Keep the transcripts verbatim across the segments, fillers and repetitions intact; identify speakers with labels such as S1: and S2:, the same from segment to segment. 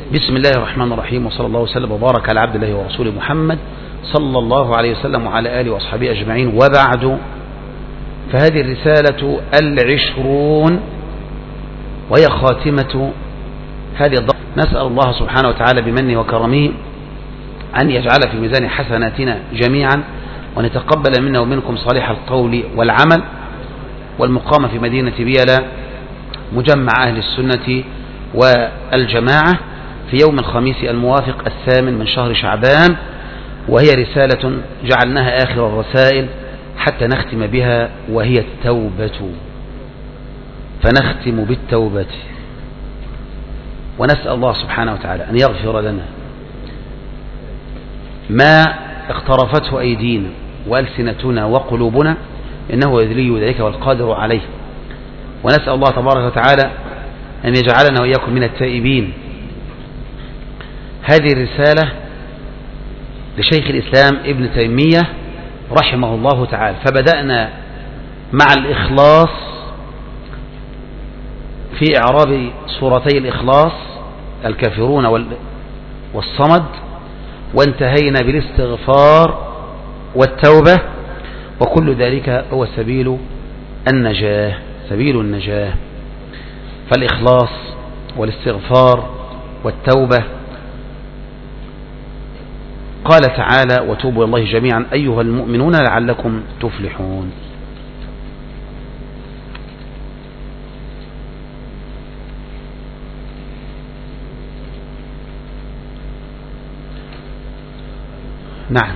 S1: بسم الله الرحمن الرحيم، وصلى الله وسلم وبارك على عبد الله ورسوله محمد صلى الله عليه وسلم وعلى آله وأصحابه أجمعين، وبعد. فهذه الرسالة العشرون وهي خاتمة هذه الضرب. نسأل الله سبحانه وتعالى بمنه وكرمه أن يجعل في ميزان حسناتنا جميعا، وأن يتقبل منا ومنكم صالح القول والعمل، والمقام في مدينة بيلا مجمع أهل السنة والجماعة في يوم الخميس الموافق الثامن من شهر شعبان، وهي رسالة جعلناها آخر الرسائل حتى نختم بها، وهي التوبة. فنختم بالتوبة، ونسأل الله سبحانه وتعالى أن يغفر لنا ما اقترفته أيدينا وألسنتنا وقلوبنا، إنه ولي ذلك والقادر عليه. ونسأل الله تبارك وتعالى أن يجعلنا وإياكم من التائبين. هذه الرسالة لشيخ الإسلام ابن تيمية رحمه الله تعالى. فبدأنا مع الإخلاص في إعراب سورتي الإخلاص الكافرون والصمد، وانتهينا بالاستغفار والتوبة، وكل ذلك هو سبيل النجاة سبيل النجاة فالإخلاص والاستغفار والتوبة. قال تعالى: وتوبوا إلى الله جميعا أيها المؤمنون لعلكم تفلحون. نعم،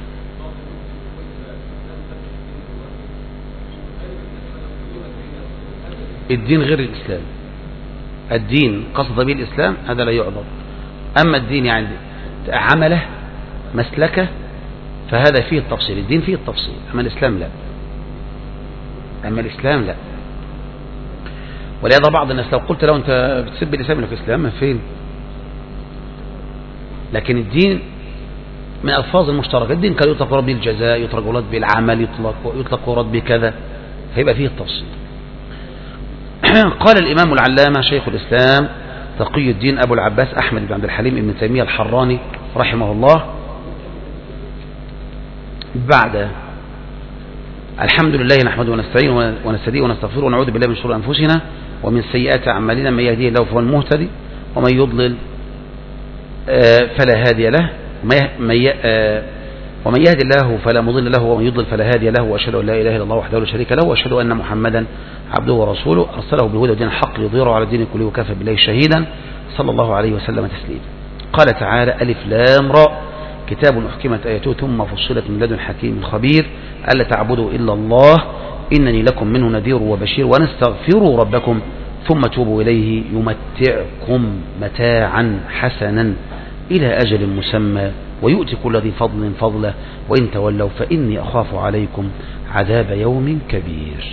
S1: الدين غير الإسلام. الدين قصد به الإسلام هذا لا يعذر، أما الدين يعني عمله مسلكه فهذا فيه التفصيل. الدين فيه التفصيل، أما الإسلام لا. أما الإسلام لا. ولهذا بعض الناس لو قلت له أنت بتسب الإسلام لك الإسلام فين؟ لكن الدين من ألفاظ المشتركة. الدين كان يطلق ورد بالجزاء، يطلق ورد بالعمل، يطلق يطلق ورد بكذا، فيبقى فيه التفصيل. قال الإمام العلامة شيخ الإسلام تقي الدين أبو العباس أحمد بن عبد الحليم ابن تيمية الحراني رحمه الله بعد: الحمد لله نحمده ونستعينه ونستهديه ونستغفره ونعوذ بالله من شرور أنفسنا ومن سيئات أعمالنا، من يهديه الله فهو المهتدي ومن يضلل فلا هادي له، ومن يهدي الله فلا مضل له ومن يضلل فلا هادي له، وأشهد أن لا إله إلا الله وحده لا شريك له، وأشهد أن محمدا عبده ورسوله أرسله بالهدى ودين الحق ليظهره على الدين كله وكفى بالله شهيدا صلى الله عليه وسلم تسليما. قال تعالى: ألف لام راء كتاب أحكمت آياته ثم فصلت من لدن حكيم خبير ألا تعبدوا إلا الله إنني لكم منه نذير وبشير ونستغفروا ربكم ثم توبوا إليه يمتعكم متاعا حسنا إلى أجل مسمى ويؤتي كل ذي فضل فضله وإن تولوا فإني أخاف عليكم عذاب يوم كبير.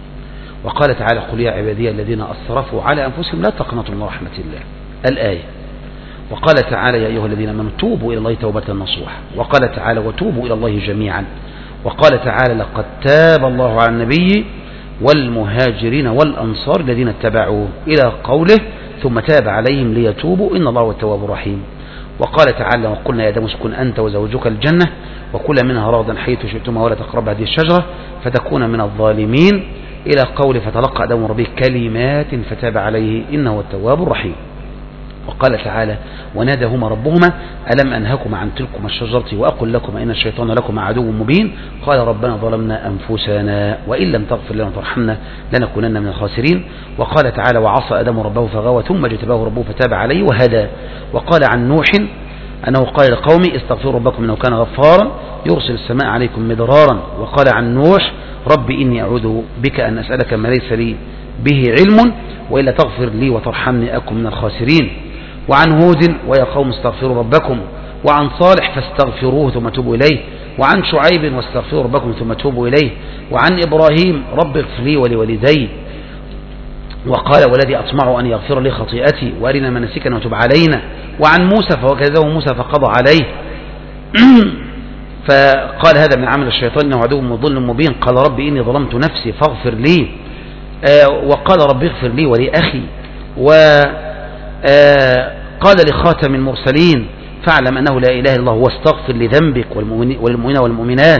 S1: وقال تعالى: قل يا عبادي الذين أسرفوا على أنفسهم لا تقنطوا من رحمة الله الآية. وقال تعالى: يا أيها الذين آمنوا توبوا إلى الله توبة نصوحا. وقال تعالى: وتوبوا إلى الله جميعا. وقال تعالى: لقد تاب الله على النبي والمهاجرين والأنصار الذين اتبعوه إلى قوله ثم تاب عليهم ليتوبوا إن الله هو التواب الرحيم. وقال تعالى: وقلنا يا آدم اسكن أنت وزوجك الجنة وكلا منها رغدا حيث شئتما ولا تقربا هذه الشجرة فتكون من الظالمين إلى قوله فتلقى آدم من ربه كلمات فتاب عليه إنه هو التواب الرحيم. وقال تعالى: وناداهما ربهما ألم أنهكما عن تلكما الشجرة وأقل لكما إن الشيطان لكما عدو مبين قال ربنا ظلمنا أنفسنا وإن لم تغفر لنا وترحمنا لنكونن من الخاسرين. وقال تعالى: وعصى آدم ربه فغوى ثم اجتباه ربه فتاب عليه وهدى. وقال عن نوح أنه قال لقومه استغفروا ربكم إنه كان غفارا يرسل السماء عليكم مدرارا. وقال عن نوح: رب إني أعوذ بك أن أسألك ما ليس لي به علم وإلا تغفر لي وترحمني أكن من الخاسرين. وعن هود: ويا قوم استغفروا ربكم. وعن صالح: فاستغفروه ثم توبوا إليه. وعن شعيب: واستغفروا ربكم ثم توبوا إليه. وعن إبراهيم: رب اغفر لي ولوالدي. وقال: والذي أطمع أن يغفر لي خطيئتي وأرنا مناسكنا وتب علينا. وعن موسى: فوكذبه موسى فقضى عليه فقال: هذا من عمل الشيطان إنه عدو مضل مبين. قال: رب إني ظلمت نفسي فاغفر لي. آه وقال: رب اغفر لي ولأخي. و قال لخاتم المرسلين فاعلم أنه لا إله إلا الله واستغفر لذنبك والمؤمنين والمؤمنات.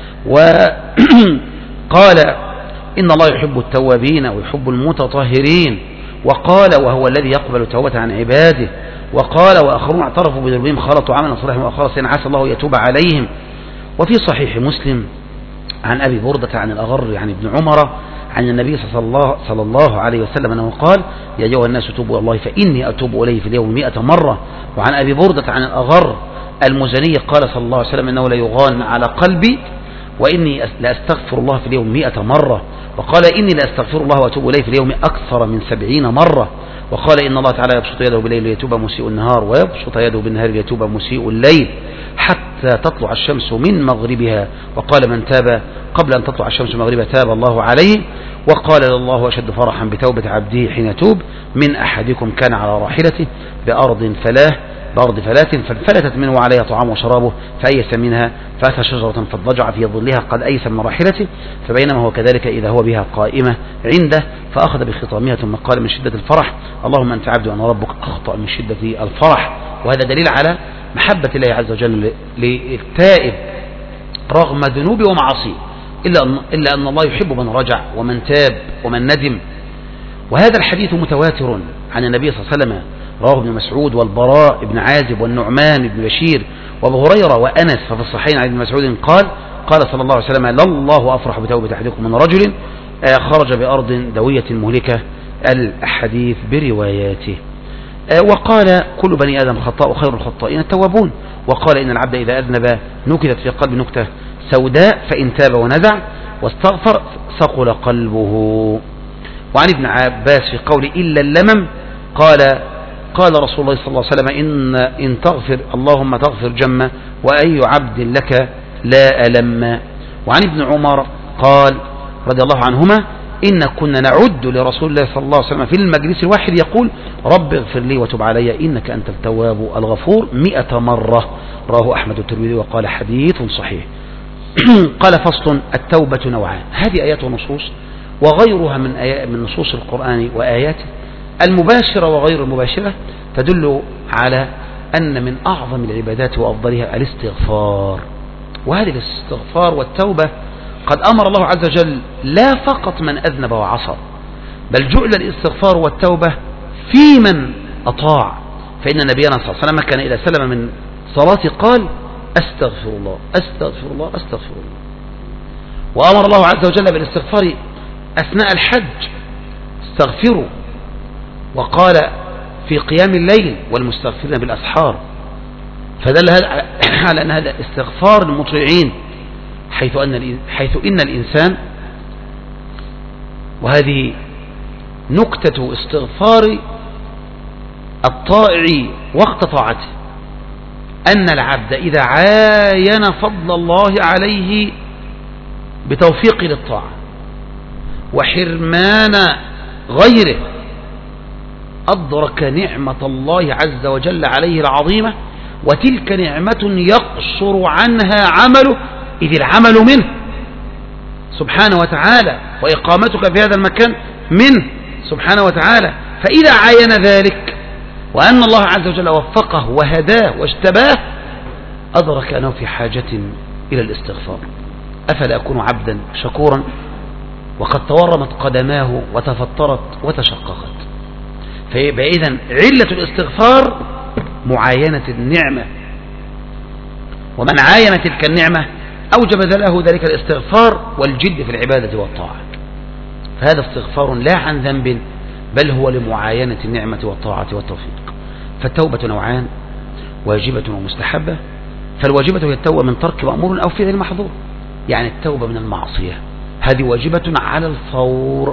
S1: وقال إن الله يحب التوابين ويحب المتطهرين. وقال وهو الذي يقبل التوبة عن عباده. وقال وآخرون اعترفوا بذنوبهم خلطوا عملا صالحا وآخر عسى الله يتوب عليهم. وفي صحيح مسلم عن أبي بردة عن الأغر عن ابن عمر عن النبي صلى الله, صلى الله عليه وسلم أنه قال يا أيها الناس توبوا إلى الله فإني أتوب إليه في اليوم مئة مرة. وعن أبي بردة عن الأغر المزني قال صلى الله عليه وسلم إنه لا يغان على قلبي وإني لأستغفر الله في اليوم مئة مرة. وقال إني لأستغفر الله وأتوب إليه في اليوم أكثر من سبعين مرة. وقال إن الله تعالى يبسط يده بالليل ليتوب مسيء النهار ويبسط يده بالنهار ليتوب مسيء الليل حتى تطلع الشمس من مغربها. وقال من تاب قبل أن تطلع الشمس من مغربها تاب الله عليه. وقال الله أشد فرحا بتوبة عبده حين يتوب من أحدكم كان على راحلته بأرض فلاه بأرض فلات فانفلتت منه وعليها طعام وشرابه فأيس منها فأتى شجرة فاضطجع في ظلها قد أيس من راحلته فبينما هو كذلك إذا هو بها قائمة عنده فأخذ بخطامها ثم قال من شدة الفرح اللهم أنت عبد وأنا ربك أخطأ من شدة الفرح. وهذا دليل على محبة الله عز وجل للتائب رغم ذنوبه ومعاصيه إلا أن, إلا أن الله يحب من رجع ومن تاب ومن ندم. وهذا الحديث متواتر عن النبي صلى الله عليه وسلم رواه ابن مسعود والبراء بن عازب والنعمان بن بشير وابو هريرة وأنس. ففي الصحيحين عن ابن مسعود قال قال صلى الله عليه وسلم لله أفرح بتوبة أحدكم من رجل خرج بأرض دوية مهلكة الحديث برواياته. وقال كل بني آدم خطاء وخير الخطائين التوابون. وقال إن العبد إذا أذنب نكتت في قلب نكتة سوداء فإن تاب ونزع واستغفر ثقل قلبه. وعن ابن عباس في قول إلا اللمم قال قال رسول الله صلى الله عليه وسلم إن, إن تغفر اللهم تغفر جمة وأي عبد لك لا ألم. وعن ابن عمر قال رضي الله عنهما إن كنا نعد لرسول الله صلى الله عليه وسلم في المجلس الواحد يقول رب اغفر لي وتب علي إنك أنت التواب الغفور مئة مرة. رواه أحمد الترمذي وقال حديث صحيح. قال فصل التوبة نوعان. هذه آيات ونصوص وغيرها من, آيات من نصوص القرآن وآياته المباشرة وغير المباشرة تدل على أن من أعظم العبادات وأفضلها الاستغفار. وهذه الاستغفار والتوبة قد أمر الله عز وجل لا فقط من أذنب وعصى بل جعل الاستغفار والتوبة في من أطاع. فإن نبينا صلى الله عليه وسلم كان إذا سلم من صلاة قال أستغفر الله أستغفر الله أستغفر الله. وأمر الله عز وجل بالاستغفار أثناء الحج استغفروا. وقال في قيام الليل والمستغفرين بالأسحار. فدل هذا على أن هذا استغفار المطيعين حيث أن حيث إن الإنسان وهذه نكتة استغفار الطائع وقت طاعته أن العبد إذا عاين فضل الله عليه بتوفيق للطاعة وحرمان غيره أدرك نعمة الله عز وجل عليه العظيمة وتلك نعمة يقصر عنها عمله إذ العمل منه سبحانه وتعالى وإقامتك في هذا المكان منه سبحانه وتعالى. فإذا عاين ذلك وأن الله عز وجل وفقه وهداه واجتباه أدرك أنه في حاجة إلى الاستغفار. أفلا أكون عبدا شكورا وقد تورمت قدماه وتفطرت وتشققت. فإذا علة الاستغفار معاينة النعمة ومن عاين تلك النعمة أوجب له ذلك الاستغفار والجد في العبادة والطاعة. فهذا استغفار لا عن ذنب بل هو لمعاينة النعمة والطاعة والتوفيق. فالتوبة نوعان واجبة ومستحبة. فالواجبة هي التوبة من ترك مأمور أو فعل محظور يعني التوبة من المعصية هذه واجبة على الفور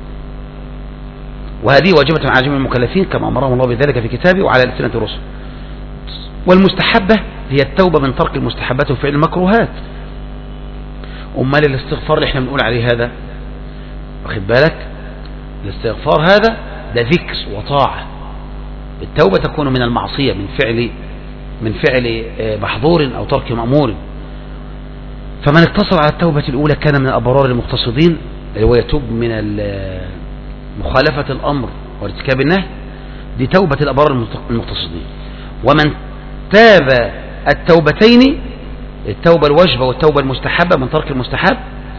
S1: وهذه واجبة على جميع المكلفين كما أمرهم الله بذلك في كتابه وعلى ألسنة الرسل. والمستحبة هي التوبة من ترك المستحبات وفعل المكروهات. أمال الاستغفار اللي احنا بنقول عليه هذا واخد بالك الاستغفار هذا ده ذكر وطاعة. التوبة تكون من المعصية من فعل من فعل محظور أو ترك مأمور. فمن اقتصر على التوبة الأولى كان من الأبرار المقتصدين اللي هو يتوب من مخالفة الأمر وارتكاب النهي دي توبة الأبرار المقتصدين. ومن تاب التوبتين، التوبة الواجبة والتوبة المستحبة من ترك المستحب،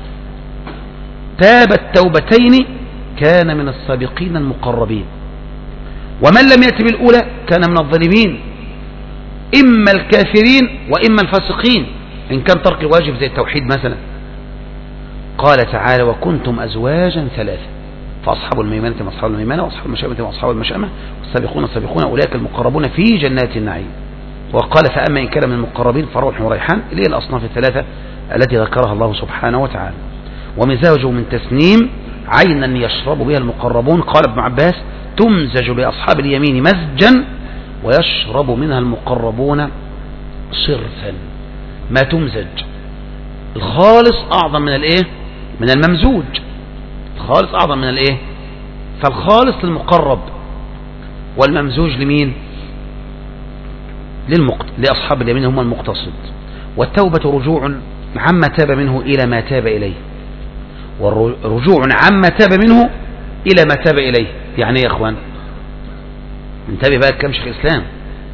S1: تاب التوبتين كان من السابقين المقربين. ومن لم يأت بالأولى كان من الظالمين، إما الكافرين وإما الفاسقين إن كان ترك الواجب زي التوحيد مثلا. قال تعالى: وكنتم أزواجا ثلاثة فأصحاب الميمنة ما أصحاب الميمنة وأصحاب المشأمة ما أصحاب المشأمة والسابقون السابقون أولئك المقربون في جنات النعيم. وقال: فأما إن كان من المقربين فروح وريحان، اللي هي الأصناف الثلاثة التي ذكرها الله سبحانه وتعالى. ومزاجه من تسنيم عينا يشرب بها المقربون. قال ابن عباس: تمزج لأصحاب اليمين مزجا ويشرب منها المقربون صرفا. ما تمزج، الخالص أعظم من الإيه؟ من الممزوج. الخالص أعظم من الإيه؟ فالخالص للمقرب والممزوج لمين؟ للمقت... لأصحاب اليمين هم المقتصد. والتوبة رجوع عما تاب منه إلى ما تاب إليه، والرجوع عما تاب منه إلى ما تاب إليه. يعني إيه يا أخوان؟ انتبه بقى كم شيخ الإسلام.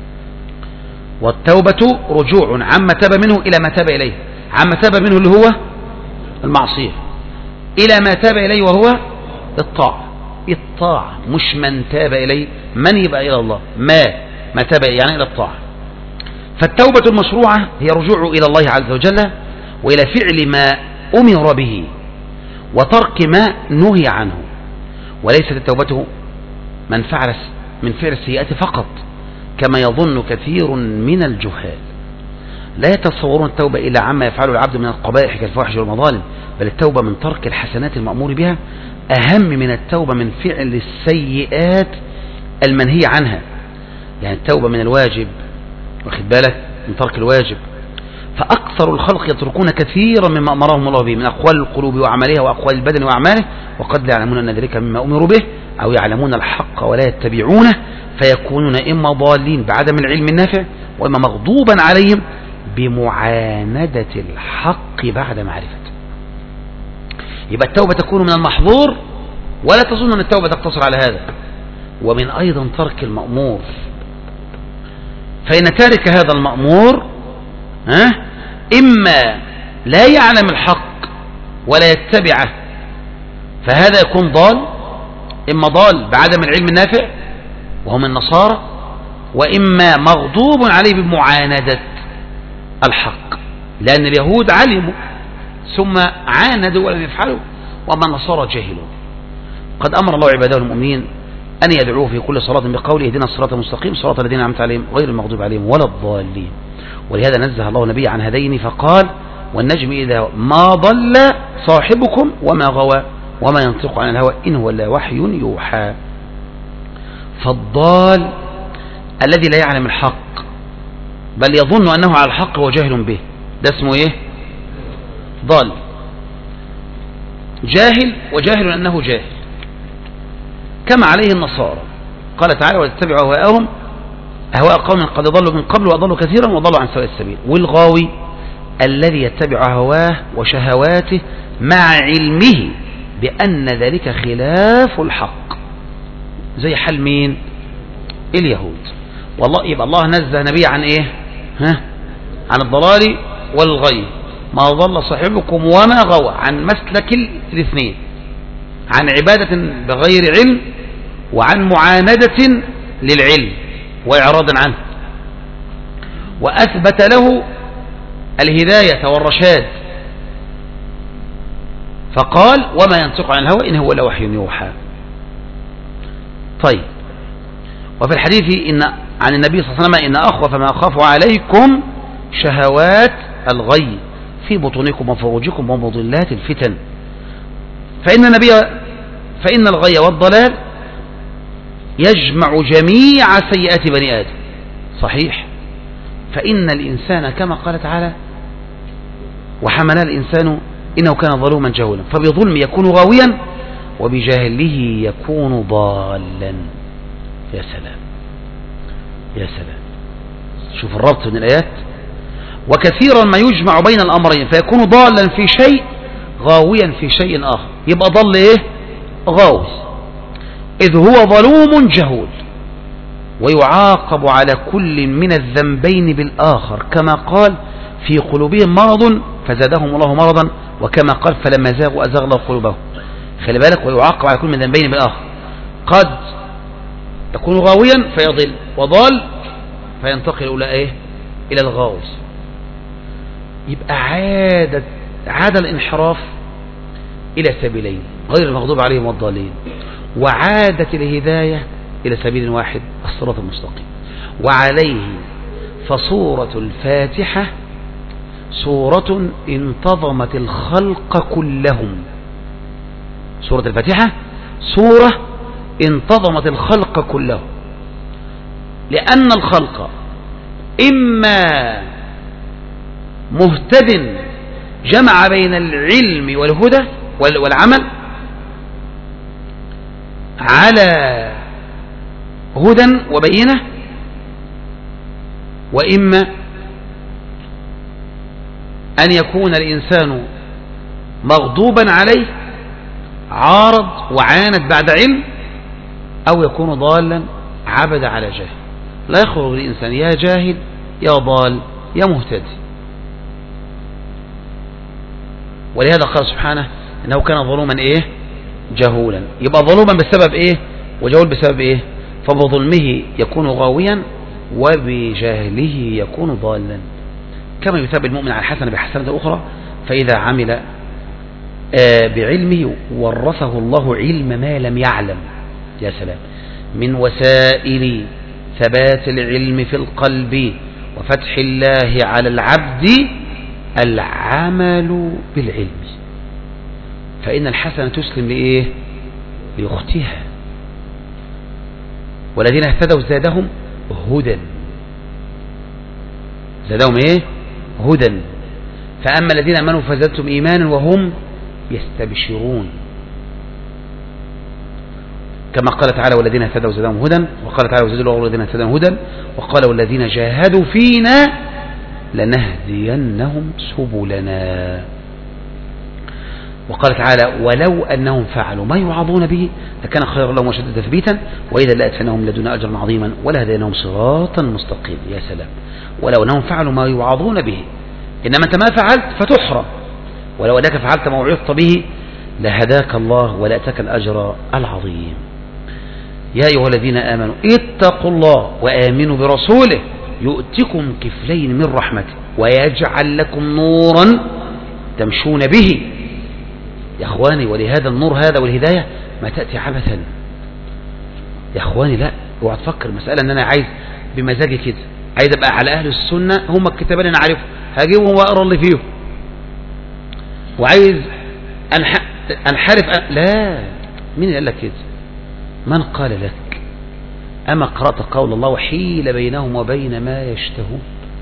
S1: والتوبة رجوع عما تاب منه إلى ما تاب إليه. عما تاب منه اللي هو المعصية، إلى ما تاب إليه وهو الطاعة. الطاعة مش من تاب إليه، من يبقى إلى الله، ما ما تاب يعني إلى الطاعة. فالتوبة المشروعة هي رجوع إلى الله عز وجل وإلى فعل ما أمر به وترك ما نهي عنه، وليست التوبة من فعل من فعل السيئات فقط كما يظن كثير من الجهال. لا يتصورون التوبة إلا عما يفعله العبد من القبائح كالفواحش والمظالم، بل التوبة من ترك الحسنات المأمور بها أهم من التوبة من فعل السيئات المنهي عنها. يعني التوبة من الواجب، واخد بالك، من ترك الواجب. فأكثر الخلق يتركون كثيرا مما أمرهم الله به من أقوال القلوب وأعمالها وأقوال البدن وأعماله، وقد لا يعلمون أن ذلك مما أمروا به، أو يعلمون الحق ولا يتبعونه، فيكونون إما ضالين بعدم العلم النافع، وإما مغضوبا عليهم بمعاندة الحق بعد معرفته. يبقى التوبة تكون من المحظور، ولا تظن أن التوبة تقتصر على هذا، ومن أيضا ترك المأمور. فإن تارك هذا المأمور ها إما لا يعلم الحق ولا يتبعه، فهذا يكون ضال، إما ضال بعدم العلم النافع وهم النصارى، وإما مغضوب عليه بمعاندة الحق، لأن اليهود علموا ثم عاندوا ولم يفعلوا، وأما النصارى جاهلوا. قد أمر الله عباده المؤمنين أن يدعوه في كل صلاة بقوله: اهدنا الصراط المستقيم صراط الذين أنعمت عليهم غير المغضوب عليهم ولا الضالين. ولهذا نزه الله النبي عن هذين فقال: والنجم إذا ما ضل صاحبكم وما غوى وما ينطق عن الهوى إن هو إلا وحي يوحى. فالضال الذي لا يعلم الحق بل يظن أنه على الحق وجاهل به، ده اسمه إيه؟ ضال. جاهل وجاهل أنه جاهل، كما عليه النصارى. قال تعالى: واتبعوا أهواءهم أهواء قوم قد ضلوا من قبل وأضلوا كثيرا وضلوا عن سواء السبيل. والغاوي الذي يتبع هواه وشهواته مع علمه بأن ذلك خلاف الحق، زي حال مين؟ اليهود. والله يبقى الله نزه نبي عن ايه؟ ها؟ عن الضلال والغي. ما ضل صاحبكم وما غوى، عن مسلك الاثنين، عن عبادة بغير علم وعن معاندة للعلم وإعراض عنه. وأثبت له الهداية والرشاد فقال: وما ينطق عن الهوى إن هو إلا وحي يوحى. طيب، وفي الحديث إن عن النبي صلى الله عليه وسلم: إن أخوف ما أخاف عليكم شهوات الغي في بطونكم وفروجكم ومضلات الفتن. فإن النبي فإن الغي والضلال يجمع جميع سيئات بني آدم. صحيح، فإن الإنسان كما قال تعالى: وحمل الإنسان إنه كان ظلوما جهولا. فبظلم يكون غاويا، وبجاهله يكون ضالا. يا سلام يا سلام، شوف الربط من الآيات. وكثيرا ما يجمع بين الأمرين فيكون ضالا في شيء غاويا في شيء آخر. يبقى ضل إيه؟ غاوي، إذ هو ظلوم جهول. ويعاقب على كل من الذنبين بالآخر، كما قال في قلوبهم مرض فزادهم الله مرضا، وكما قال فلما زاغوا أزاغ الله قلوبهم. خلي بالك، ويعاقب على كل من الذنبين بالآخر. قد يكون غاويا فيضل، وضال فينتقل إلى إيه؟ إلى الغاوي. يبقى عادة عاد الانحراف إلى سبيلين غير المغضوب عليهم والضالين، وعادة الهداية إلى سبيل واحد الصراط المستقيم. وعليه فصورة الفاتحة سورة انتظمت الخلق كلهم. سورة الفاتحة سورة انتظمت الخلق كلهم، لأن الخلق إما مهتد جمع بين العلم والهدى والعمل على هدى وبينة، وإما أن يكون الإنسان مغضوبا عليه عارض وعاند بعد علم، أو يكون ضالا عبد على جاهل. لا يخرج الإنسان يا جاهل يا ضال يا مهتدي. ولهذا قال سبحانه إنه كان ظلوما إيه؟ جهولا. يبقى ظلوما بسبب إيه؟ وجهول بسبب إيه؟ فبظلمه يكون غاويا، وبجهله يكون ضالا. كما يثاب المؤمن على الحسنة بحسنة أخرى، فإذا عمل بعلمه ورثه الله علم ما لم يعلم. يا سلام! من وسائل ثبات العلم في القلب وفتح الله على العبد العمل بالعلم، فإن الحسنة تسلم لإيه؟ لأختها. والذين اهتدوا زادهم هدى. زادهم إيه؟ هدى. فأما الذين آمنوا فزادتهم إيمانا وهم يستبشرون، كما قال تعالى والذين اهتدوا زادهم هدى، وقال تعالى وزادوا الله الذين اهتدوا هدى، وقال والذين جاهدوا فينا لنهدينهم سبلنا، وقال تعالى ولو أنهم فعلوا ما يوعظون به لكان خيرا لهم وشد تثبيتا وإذا لآتيناهم لدنا أجرا عظيما ولهديناهم صراطا مستقيما. يا سلام! ولو أنهم فعلوا ما يوعظون به، إنما أنت ما فعلت فتحرم، ولو أنك فعلت ما وعظت به لهداك الله ولأتاك الأجر العظيم. يا أيها الذين آمنوا اتقوا الله وآمنوا برسوله يؤتكم كفلين من رحمته ويجعل لكم نورا تمشون به. يا أخواني، ولهذا النور هذا والهداية ما تأتي عبثا. يا أخواني لا، اوعى تفكر مسألة أن أنا عايز بمزاجي كده، عايز أبقى على أهل السنة، هم الكتابين أنا عارفهم هجيبهم وأقرأ اللي فيهم، وعايز أنحرف أ... لا. مين قال لك كده؟ من قال لك؟ أما قرأت قول الله وحيل بينهم وبين ما يشتهون؟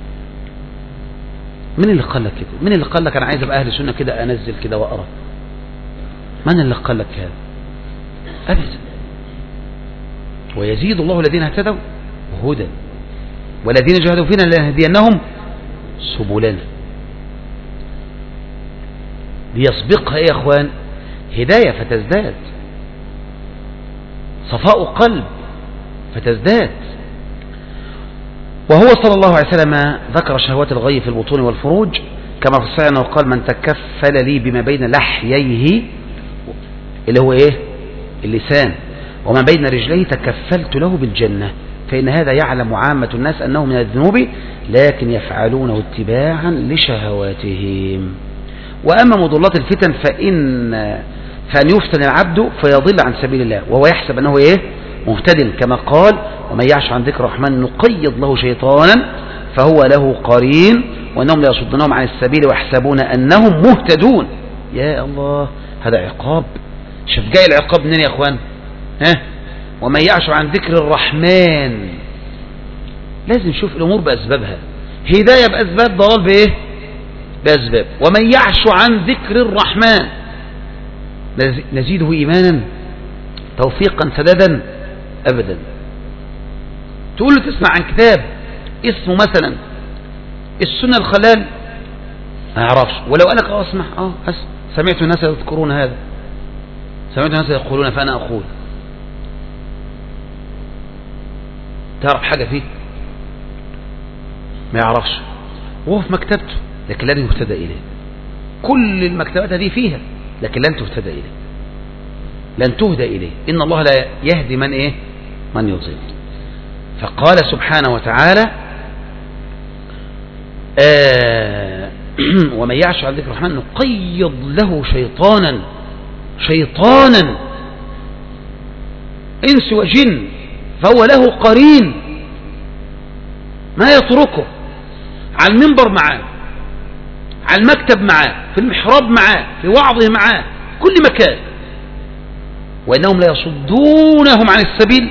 S1: من اللي قال لك كده؟ من اللي قال لك أنا عايز أبقى أهل السنة كده أنزل كده وأقرأ؟ من اللي قال لك هذا؟ أبدا. ويزيد الله الذين اهتدوا هدى والذين جاهدوا فينا لنهدينهم سبلنا. ليسبقها يا اخوان هداية فتزداد، صفاء قلب فتزداد. وهو صلى الله عليه وسلم ذكر شهوات الغي في البطون والفروج، كما في الصحيح انه قال من تكفل لي بما بين لحييه اللي هو ايه؟ اللسان، وما بين رجليه تكفلت له بالجنة، فإن هذا يعلم عامة الناس أنه من الذنوب لكن يفعلونه اتباعا لشهواتهم. وأما مضلات الفتن فإن فأن يفتن العبد فيضل عن سبيل الله وهو يحسب أنه إيه؟ مهتد، كما قال ومن يعش عن ذكر الرحمن نقيض له شيطانا فهو له قرين وأنهم لا يصدونهم عن السبيل ويحسبون أنهم مهتدون. يا الله، هذا عقاب. شوف جاي العقاب منين يا أخوان؟ ها؟ ومن يعش عن ذكر الرحمن، لازم نشوف الأمور بأسبابها. هداية بأسباب، ضلال بإيه؟ بأسباب. ومن يعش عن ذكر الرحمن نزيده إيمانا توفيقا سدادا أبدا. تقول له تسمع عن كتاب اسمه مثلا السنة الخلال ما يعرفش، ولو قالك اه اسمع اه اسمع سمعت الناس يذكرون هذا، سمعت الناس يقولون فأنا أقول. تعرف حاجة فيه؟ ما يعرفش، وهو في مكتبته لكن لن يهتدى إليه. كل المكتبات هذه فيها لكن لن تهتدى إليه، لن تهدى إليه. إن الله لا يهدي من إيه؟ من يضل. فقال سبحانه وتعالى آه ومن يعش عن ذكر الرحمن نقيض له شيطانا شيطانا إنس وجن فهو له قرين، ما يتركه، على المنبر معاه، على المكتب معاه، في المحراب معاه، في وعظه معاه، كل مكان. وإنهم لا يصدونهم عن السبيل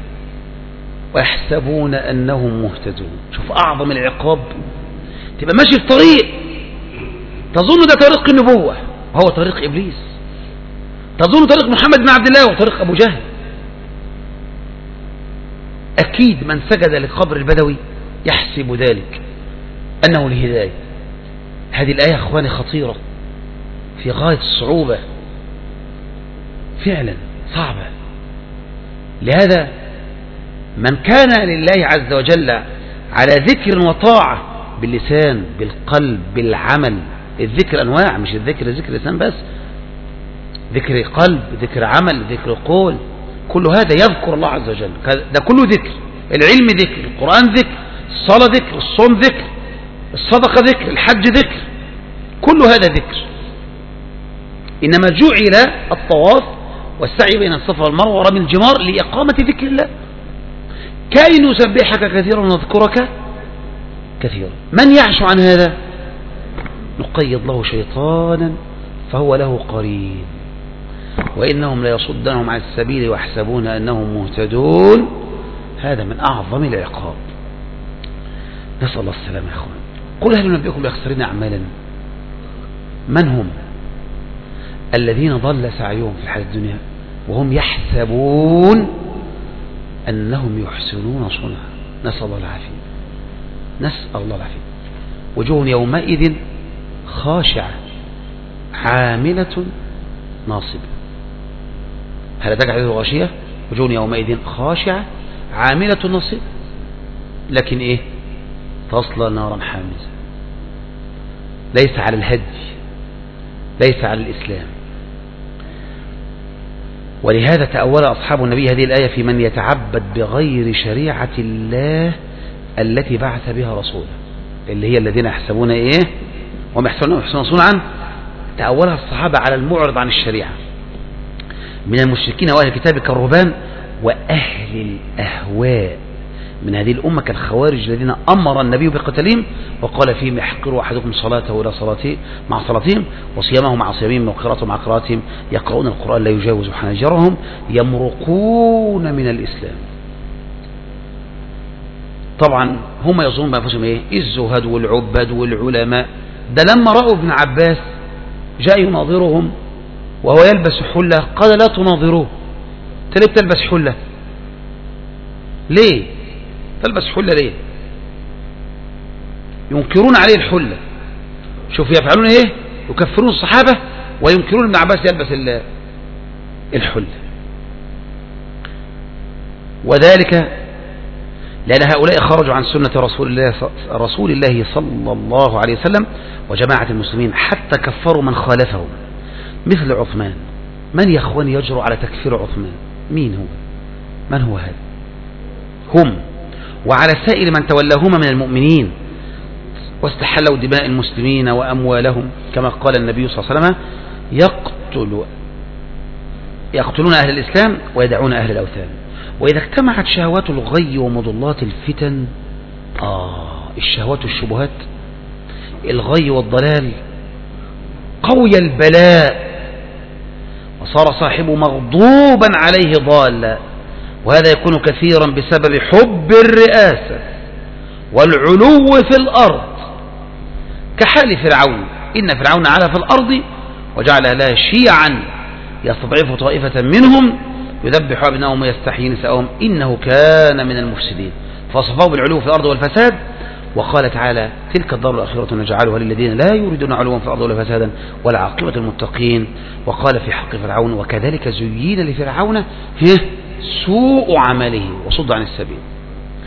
S1: ويحسبون أنهم مهتدون. شوف أعظم العقاب، تبقى ماشي في طريق تظن ده طريق النبوة وهو طريق إبليس، تظن طريق محمد بن عبد الله وطريق أبو جهل. أكيد من سجد لقبر البدوي يحسب ذلك أنه الهداية. هذه الآية أخواني خطيرة في غاية الصعوبة، فعلا صعبة. لهذا من كان لله عز وجل على ذكر وطاعة باللسان بالقلب بالعمل، الذكر أنواع، مش الذكر ذكر لسان بس، ذكر قلب، ذكر عمل، ذكر قول، كل هذا يذكر الله عز وجل، ده كله ذكر. العلم ذكر، القرآن ذكر، الصلاة ذكر، الصوم ذكر، الصدقة ذكر، الحج ذكر، كل هذا ذكر. إنما جعل الطواف والسعي بين الصفا والمروة ورمي الجمار لإقامة ذكر الله، كي نسبحك كثيرا ونذكرك كثيرا. من يعش عن هذا نقيض له شيطانا فهو له قرين وإنهم لا يصدونهم عن السبيل ويحسبون أنهم مهتدون. هذا من أعظم العقاب، نسأل الله السلامة يا أخوان. قل هل ننبئكم بأخسرين أعمالا؟ من هم؟ الذين ضل سعيهم في الحياة الدنيا وهم يحسبون أنهم يحسنون صنعا. نسأل الله العافية، نسأل الله العافية. وجوه يومئذ خاشعة عاملة ناصبة. هل أتاك حديث الغاشية؟ وجوه يومئذ خاشعة عاملة ناصبة، لكن إيه؟ تصلى نارا حامزة. ليس على الهدي، ليس على الإسلام. ولهذا تأول أصحاب النبي هذه الآية في من يتعبد بغير شريعة الله التي بعث بها رسوله، اللي هي الذين يحسبون إيه وهم يحسبون صنعا. تأولها الصحابة على المعرض عن الشريعة من المشركين وأهل الكتاب كالرهبان وأهل الأهواء من هذه الأمة كالخوارج الذين أمر النبي بقتالهم وقال فيهم يحقروا أحدكم صلاته إلى صلاته مع صلاتهم وصيامه مع صيامهم وقراءته مع قراءتهم، يقرؤون القرآن لا يجاوز حناجرهم، يمرقون من الإسلام. طبعا هم يظنون بأنفسهم إيه؟ الزهد والعباد والعلماء. ده لما رأوا ابن عباس جاء يناظرهم وهو يلبس حلة قال لا تناظروه. أنت ليه بتلبس حلة؟ ليه تلبس حلة ليه؟ ينكرون عليه الحلة. شوف يفعلون ايه؟ يكفرون الصحابة وينكرون ابن عباس يلبس الحلة. وذلك لأن هؤلاء خرجوا عن سنة رسول الله رسول الله صلى الله عليه وسلم وجماعة المسلمين حتى كفروا من خالفهم مثل عثمان. من يا اخوان يجرؤ على تكفير عثمان؟ مين هو؟ من هو هذا؟ هم وعلى سائر من تولاهما من المؤمنين واستحلوا دماء المسلمين وأموالهم كما قال النبي صلى الله عليه وسلم يقتل يقتلون أهل الإسلام ويدعون أهل الأوثان. وإذا اجتمعت شهوات الغي ومضلات الفتن، آه الشهوات والشبهات، الغي والضلال، قوي البلاء وصار صاحبه مغضوبا عليه ضالا. وهذا يكون كثيرا بسبب حب الرئاسة والعلو في الأرض كحال فرعون. إن فرعون علا في الأرض وجعل لها شيعا يستضعف طائفة منهم يذبح أبنائهم ويستحيي نساءهم إنه كان من المفسدين. فصفاه بالعلو في الأرض والفساد. وقال تعالى تلك الدار الآخرة نجعلها للذين لا يريدون علوا في الأرض ولا فسادا والعاقبة المتقين. وقال في حق فرعون وكذلك زين لفرعون سوء عمله وصد عن السبيل.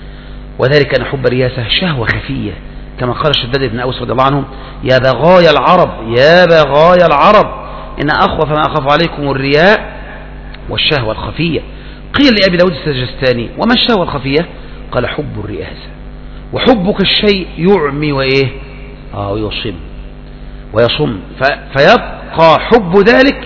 S1: وذلك أن حب الرياسة شهوة خفية، كما قال الشداد بن أوس رضي الله عنه: يا بغايا العرب يا بغايا العرب إن أخوف ما أخاف عليكم الرياء والشهوة الخفية. قيل لأبي داود السجستاني: وما الشهوة الخفية؟ قال: حب الرئاسة، وحبك الشيء يعمي وإيه آه ويصم ويصم فيبقى حب ذلك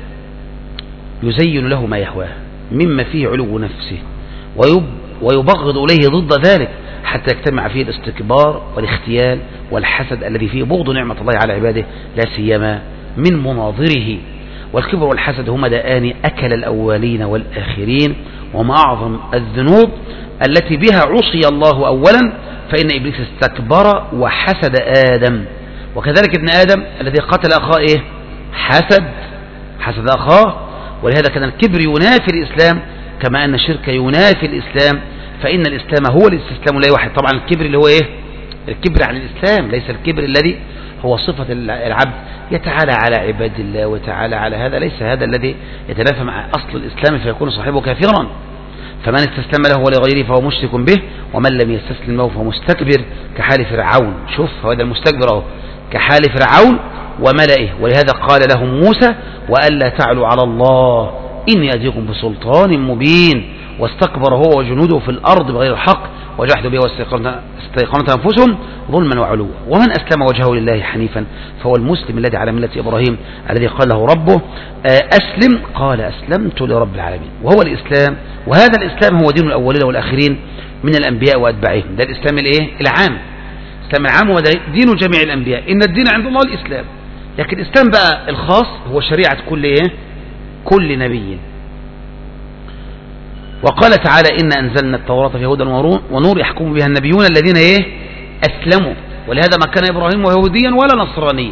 S1: يزين له ما يهواه مما فيه علو نفسه ويبغض إليه ضد ذلك، حتى يجتمع فيه الاستكبار والاختيال والحسد الذي فيه بغض نعمة الله على عباده لا سيما من مناظره. والكبر والحسد هما داءان أكل الأولين والآخرين، وما أعظم الذنوب التي بها عصي الله أولا، فإن إبليس استكبر وحسد آدم، وكذلك ابن آدم الذي قتل أخاه إيه؟ حسد حسد أخاه. ولهذا كان الكبر ينافي الإسلام كما أن الشرك ينافي الإسلام، فإن الإسلام هو الاستسلام لا واحد. طبعا الكبر اللي هو إيه؟ الكبر عن الإسلام، ليس الكبر الذي هو صفة العبد يتعالى على عباد الله وتعالى على هذا، ليس هذا الذي يتنافى مع أصل الإسلام فيكون صاحبه كافرا. فمن استسلم له ولغيره فهو مشرك به، ومن لم يستسلم له فهو مستكبر كحال فرعون. شوف هذا المستكبر اهو كحال فرعون وملئه. ولهذا قال لهم موسى: وألا تعلوا على الله إني أتيكم بسلطان مبين. واستكبر هو وجنوده في الأرض بغير الحق وجحدوا بها واستيقنتها أنفسهم ظلما وعلوا. ومن أسلم وجهه لله حنيفا فهو المسلم الذي على ملة إبراهيم الذي قال له ربه أسلم، قال أسلمت لرب العالمين. وهو الإسلام، وهذا الإسلام هو دين الأولين والآخرين من الأنبياء وأتباعهم. ده الإسلام الإيه؟ العام. الإسلام العام هو دين جميع الأنبياء، إن الدين عند الله الإسلام. لكن الإسلام بقى الخاص هو شريعة كل إيه؟ كل نبي. وقال تعالى: إن أنزلنا التوراة فيها هدى ونور يحكم بها النبيون الذين إيه؟ أسلموا. ولهذا ما كان إبراهيم يهوديا ولا نصرانيا.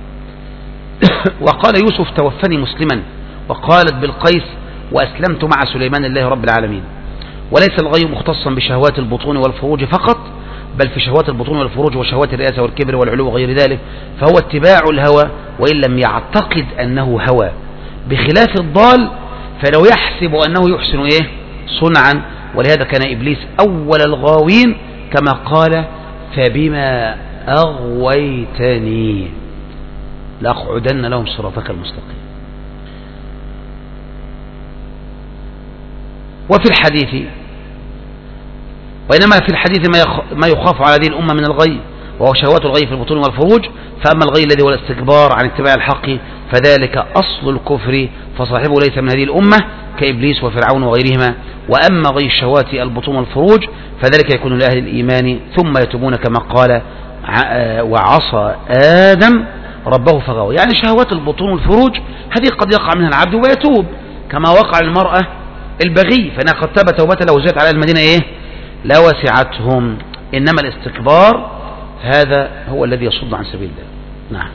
S1: وقال يوسف: توفني مسلما. وقالت بالقيس: وأسلمت مع سليمان الله رب العالمين. وليس الغي مختصا بشهوات البطون والفروج فقط، بل في شهوات البطون والفروج وشهوات الرئاسة والكبر والعلو وغير ذلك، فهو اتباع الهوى وإن لم يعتقد أنه هوى، بخلاف الضال فلو يحسب أنه يحسن إيه؟ صنعا. ولهذا كان إبليس أول الغاوين كما قال: فبما أغويتني لأقعدن لهم صراطك المستقيم. وفي الحديث وإنما في الحديث ما يخاف على هذه الأمة من الغي، وهو شهوات الغي في البطون والفروج. فأما الغي الذي هو الاستكبار عن اتباع الحق فذلك أصل الكفر، فصاحبه ليس من هذه الأمة كإبليس وفرعون وغيرهما. وأما غي الشهوات البطون والفروج فذلك يكون لأهل الإيمان ثم يتوبون كما قال: وعصى آدم ربه فغوى. يعني شهوات البطون والفروج هذه قد يقع منها العبد ويتوب، كما وقع المرأة البغي فإنها قد تاب توبة لو زادت على المدينة إيه؟ لا وسعتهم. إنما الاستكبار هذا هو الذي يصد عن سبيل الله. نعم.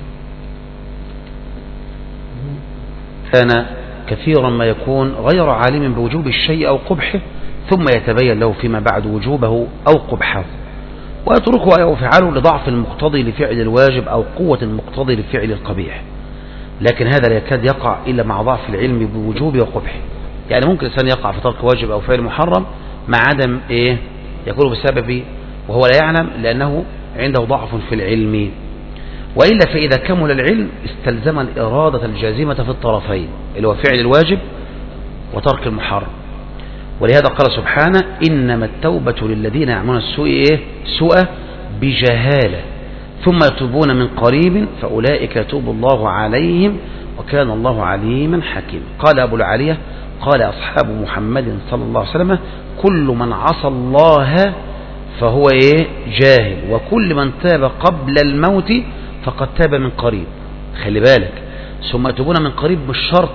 S1: كان كثيرا ما يكون غير عالم بوجوب الشيء أو قبحه ثم يتبين له فيما بعد وجوبه أو قبحه، ويتركه أو فعله لضعف المقتضي لفعل الواجب أو قوة المقتضي لفعل القبيح. لكن هذا لا يكاد يقع إلا مع ضعف العلم بوجوبه وقبحه. يعني ممكن الإنسان يقع في ترك واجب أو فعل محرم مع عدم إيه؟ يكون بسبب وهو لا يعلم لأنه عنده ضعف في العلم. وإلا فإذا كمل العلم استلزم الإرادة الجازمة في الطرفين اللي هو فعل الواجب وترك المحرم. ولهذا قال سبحانه: إنما التوبة للذين يعملون السوء إيه؟ سوء بجهالة ثم يتوبون من قريب فأولئك يتوب الله عليهم وكان الله عليما حكيما. قال أبو العالية: قال أصحاب محمد صلى الله عليه وسلم: كل من عصى الله فهو إيه؟ جاهل، وكل من تاب قبل الموت فقد تاب من قريب. خلي بالك، ثم يتوبون من قريب مش شرط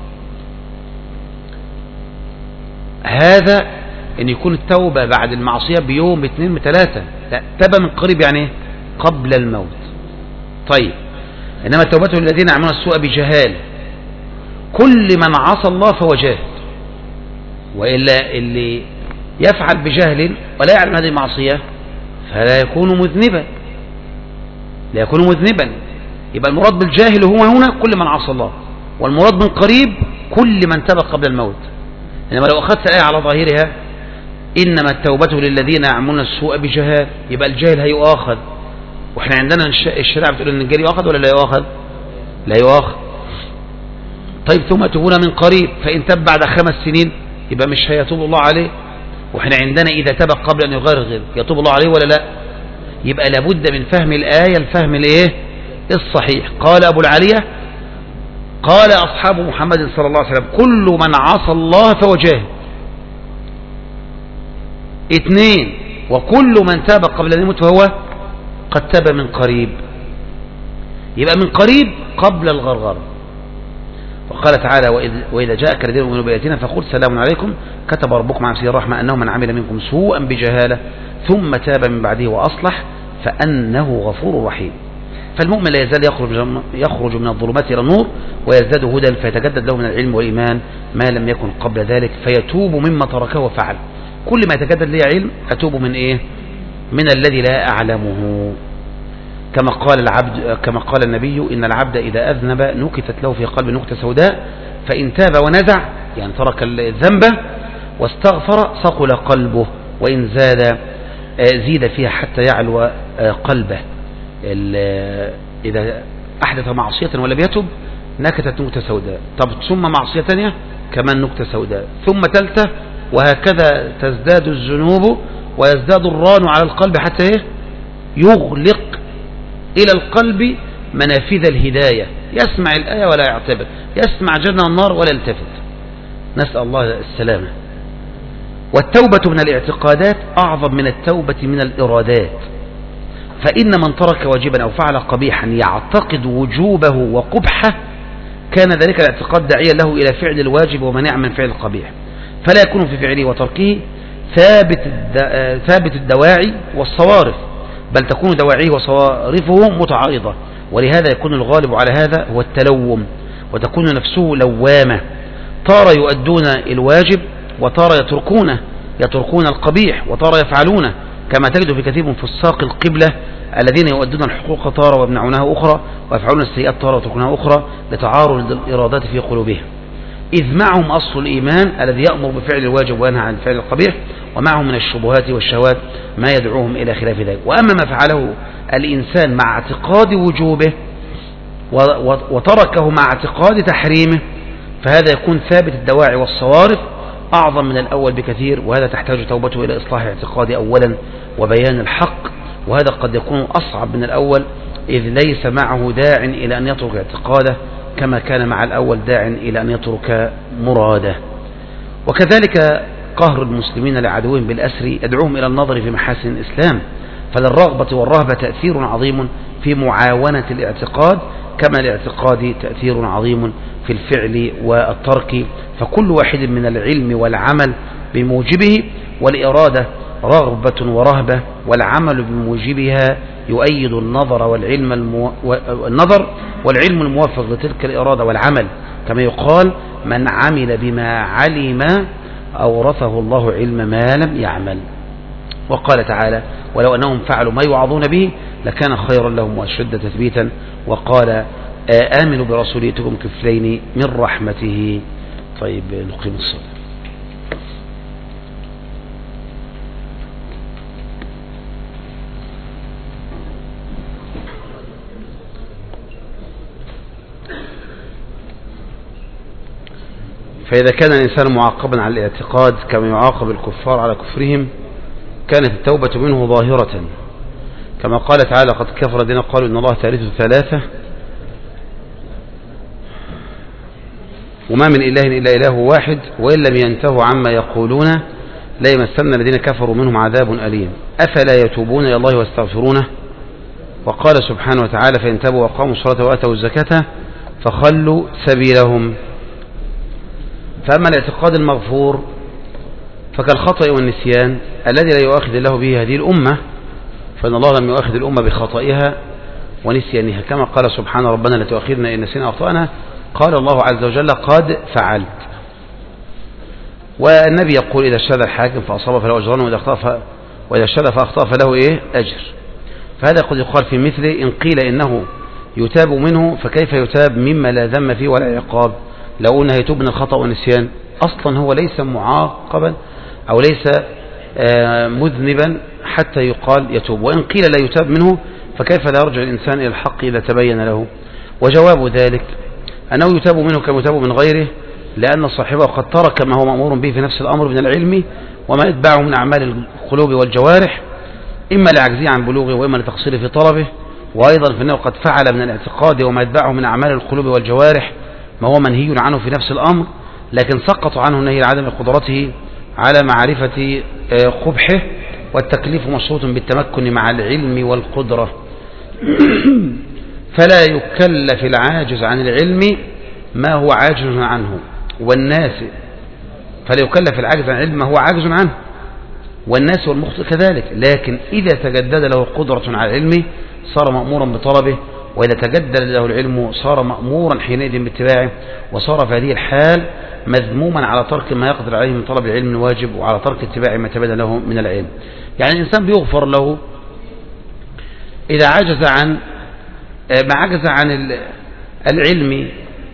S1: هذا ان يكون التوبة بعد المعصية بيوم باثنين بثلاثة، لا، تاب من قريب يعني قبل الموت. طيب، انما توبته الذين يعملون السوء بجهال، كل من عصى الله فهو جاهل، وإلا اللي يفعل بجهل ولا يعلم هذه المعصية فلا يكون مذنبا لا يكون مذنبا يبقى المراد بالجاهل هو هنا كل من عصى الله، والمراد من قريب كل من تاب قبل الموت. إنما لو أخذت الآية على ظاهرها إنما التوبة للذين يعملون السوء بجهال، يبقى الجاهل هيؤاخذ، واحنا عندنا الشريعة بتقول ان الجاهل يؤاخذ ولا لا يؤاخذ؟ لا يؤاخذ. طيب ثم تبون من قريب، فإن تاب بعد خمس سنين يبقى مش هيتوب الله عليه، واحنا عندنا إذا تاب قبل أن يغير غير يتوب الله عليه ولا لا؟ يبقى لابد من فهم الآية الفهم الايه الصحيح. قال أبو العالية قال أصحاب محمد صلى الله عليه وسلم كل من عصى الله فهو جاهل. اثنين، وكل من تاب قبل أن يموت فهو قد تاب من قريب، يبقى من قريب قبل الغرغر. وقال تعالى وإذا جاءك الذين يؤمنون بآياتنا فقل سلام عليكم كتب ربكم على نفسه الرحمة أنه من عمل منكم سوءا بجهالة ثم تاب من بعده وأصلح فأنه غفور رحيم. فالمؤمن لا يزال يخرج يخرج من الظلمات إلى النور ويزداد هدى، فيتجدد له من العلم والإيمان ما لم يكن قبل ذلك، فيتوب مما تركه وفعل. كل ما يتجدد لي علم أتوب من إيه؟ من الذي لا أعلمه. كما قال العبد كما قال النبي إن العبد إذا أذنب نكتت له في قلب نكتة سوداء، فإن تاب ونزع يعني ترك الذنب واستغفر صقل قلبه، وإن زاد زيد فيها حتى يعلو قلبه. إذا أحدث معصية ولم يتب نكتت نكتة سوداء، طب ثم معصية ثانية كمان نكتة سوداء، ثم ثالثة، وهكذا تزداد الذنوب ويزداد الران على القلب حتى يغلق إلى القلب منافذ الهداية، يسمع الآية ولا يعتبر، يسمع جنة النار ولا يلتفت، نسأل الله السلامة. والتوبة من الاعتقادات أعظم من التوبة من الإرادات، فإن من ترك واجبا أو فعل قبيحا يعتقد وجوبه وقبحه كان ذلك الاعتقاد داعيا له إلى فعل الواجب ومنع من فعل القبيح، فلا يكون في فعله وتركه ثابت ثابت الدواعي والصوارف، بل تكون دواعيه وصوارفه متعارضة، ولهذا يكون الغالب على هذا هو التلوم، وتكون نفسه لوامة، تارة يؤدون الواجب وتارة يتركونه يتركون القبيح وتارة يفعلونه، كما تجد في كثير من فساق القبلة الذين يؤدون الحقوق تارة ويمنعونها أخرى، ويفعلون السيئات تارة ويتركونها أخرى، لتعارض الإرادات في قلوبهم، إذ معهم أصل الإيمان الذي يأمر بفعل الواجب وينهى عن فعل القبيح، ومعهم من الشبهات والشهوات ما يدعوهم إلى خلاف ذلك. وأما ما فعله الإنسان مع اعتقاد وجوبه وتركه مع اعتقاد تحريمه فهذا يكون ثابت الدواعي والصوارف أعظم من الأول بكثير، وهذا تحتاج توبته إلى إصلاح اعتقاده أولا وبيان الحق، وهذا قد يكون أصعب من الأول إذ ليس معه داع إلى أن يترك اعتقاده كما كان مع الأول داع إلى أن يترك مراده. وكذلك قهر المسلمين لعدوهم بالأسر يدعوهم إلى النظر في محاسن الإسلام، فللرغبة والرهبة تأثير عظيم في معاونة الاعتقاد، كما الاعتقاد تأثير عظيم في الفعل والترك، فكل واحد من العلم والعمل بموجبه، والإرادة رغبة ورهبة، والعمل بموجبها يؤيد النظر والعلم المو... النظر والعلم الموافق لتلك الإرادة والعمل، كما يقال من عمل بما علم أورثه الله علم ما لم يعمل. وقال تعالى ولو أنهم فعلوا ما يوعظون به لكان خيرا لهم وأشد تثبيتا. وقال آمنوا برسوله يؤتكم كفلين من رحمته. طيب نقيم الصلاة. فإذا كان الإنسان معاقبا على الاعتقاد كما يعاقب الكفار على كفرهم كانت التوبة منه ظاهرة، كما قال تعالى قد كفر الذين قالوا إن الله ثالث ثلاثة وما من إله إلا إله واحد وإن لم ينتهوا عما يقولون لا يمسن الذين كفروا منهم عذاب أليم أفلا يتوبون إلى الله واستغفرونه. وقال سبحانه وتعالى فإن تابوا وقاموا الصلاة وآتوا الزكاة فخلوا سبيلهم. فأما الاعتقاد المغفور فكالخطأ والنسيان الذي لا يؤاخذ الله به هذه الأمة، فإن الله لم يؤاخذ الأمة بخطئها ونسيانها، كما قال سبحانه ربنا لا تؤاخذنا إن نسينا أخطأنا، قال الله عز وجل قد فعلت. والنبي يقول إذا اشتد الحاكم فأصاب فله أجران وإذا اخطأ وإذا اشتد فأخطأ فله إيه أجر. فهذا قد يقال في مثله إن قيل إنه يتاب منه فكيف يتاب مما لا ذم فيه ولا عقاب، لو أنه يتوب من الخطأ والنسيان أصلا هو ليس معاقبا أو ليس مذنبا حتى يقال يتوب، وإن قيل لا يتاب منه فكيف لا يرجع الإنسان إلى الحق إذا تبين له؟ وجواب ذلك أنه يتاب منه كما يتاب من غيره، لأن صاحبه قد ترك ما هو مأمور به في نفس الأمر من العلم وما يتبعه من أعمال القلوب والجوارح، إما لعجزه عن بلوغه وإما لتقصيره في طلبه، وأيضا فإنه قد فعل من الاعتقاد وما يتبعه من أعمال القلوب والجوارح ما هو منهي عنه في نفس الأمر، لكن سقط عنه النهي لعدم قدرته على معرفة قبحه، والتكليف مشروط بالتمكن مع العلم والقدرة. فلا يكلف العاجز عن العلم ما هو عاجز عنه، والناس فلا يكلف العاجز عن العلم ما هو عاجز عنه، والناس والمخطئ كذلك، لكن إذا تجدد له قدرة على العلم صار مأمورا بطلبه، وإذا تجدد له العلم صار مأمورا حينئذ باتباعه، وصار في هذه الحال مذموما على ترك ما يقدر عليه من طلب العلم الواجب وعلى ترك اتباع ما تبين له من العلم. يعني الإنسان بيغفر له إذا عجز عن ما عجز عن العلم،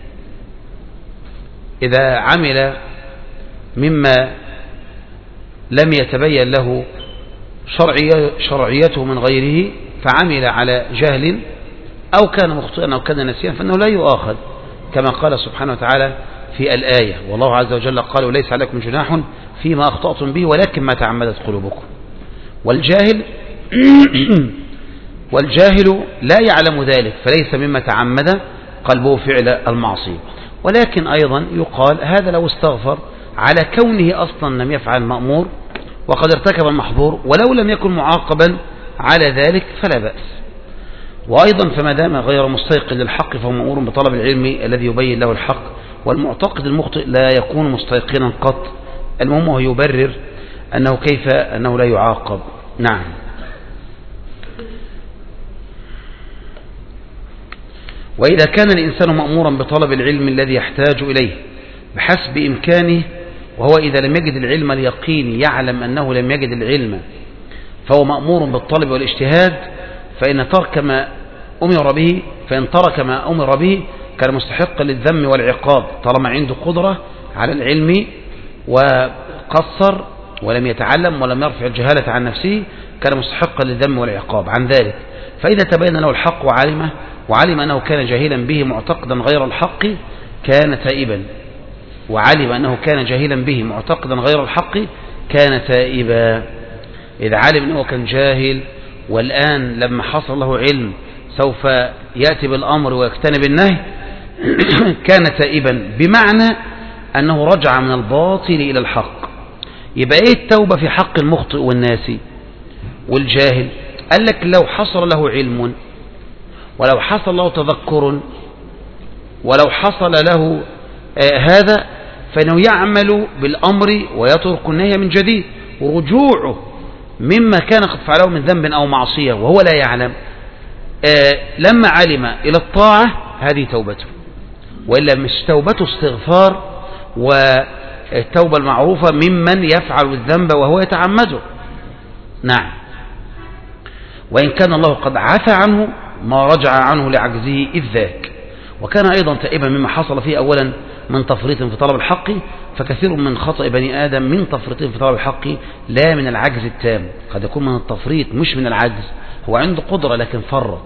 S1: إذا عمل مما لم يتبين له شرعيته من غيره فعمل على جهل أو كان مخطئا أو كان نسيا فإنه لا يؤاخذ، كما قال سبحانه وتعالى في الآية: والله عز وجل قال: وليس عليكم جناح فيما أخطأتم به ولكن ما تعمدت قلوبكم. والجاهل والجاهل لا يعلم ذلك فليس مما تعمد قلبه فعل المعصية، ولكن أيضا يقال هذا لو استغفر على كونه أصلا لم يفعل المأمور وقد ارتكب المحظور ولو لم يكن معاقبا على ذلك فلا بأس. وأيضا فما دام غير مستيقن للحق فهو مأمور بطلب العلم الذي يبين له الحق، والمعتقد المخطئ لا يكون مستيقنا قط، المهم هو يبرر أنه كيف أنه لا يعاقب. نعم. وإذا كان الإنسان مأمورا بطلب العلم الذي يحتاج إليه بحسب إمكانه، وهو إذا لم يجد العلم اليقيني يعلم أنه لم يجد العلم فهو مأمور بالطلب والاجتهاد، فإن ترك ما أمر به فإن ترك ما أمر به كان مستحقا للذم والعقاب طالما عنده قدرة على العلم وقصر ولم يتعلم ولم يرفع الجهالة عن نفسه كان مستحقا للذم والعقاب عن ذلك. فإذا تبين له الحق وعلمه وعلم أنه كان جاهلا به معتقدا غير الحق كان تائبا، وعلم أنه كان جاهلا به معتقدا غير الحق كان تائبا. إذا علم أنه كان جاهل والآن لما حصل له علم سوف يأتي بالأمر ويجتنب النهي كان تائبا، بمعنى أنه رجع من الباطل إلى الحق. يبقى إيه التوبة في حق المخطئ والناسي والجاهل؟ قال لك لو حصل له علم ولو حصل له تذكر ولو حصل له آه هذا فإنه يعمل بالأمر ويترك النهي من جديد، ورجوعه مما كان قد فعله من ذنب أو معصية وهو لا يعلم آه لما علم إلى الطاعة هذه توبته، وإلا مش توبته استغفار والتوبة المعروفة ممن يفعل الذنب وهو يتعمده. نعم. وإن كان الله قد عفى عنه ما رجع عنه لعجزه إذ ذاك، وكان أيضا تائبا مما حصل فيه أولا من تفريط في طلب الحق، فكثير من خطأ بني آدم من تفريط في طلب الحق لا من العجز التام، قد يكون من التفريط مش من العجز، هو عنده قدرة لكن فرط.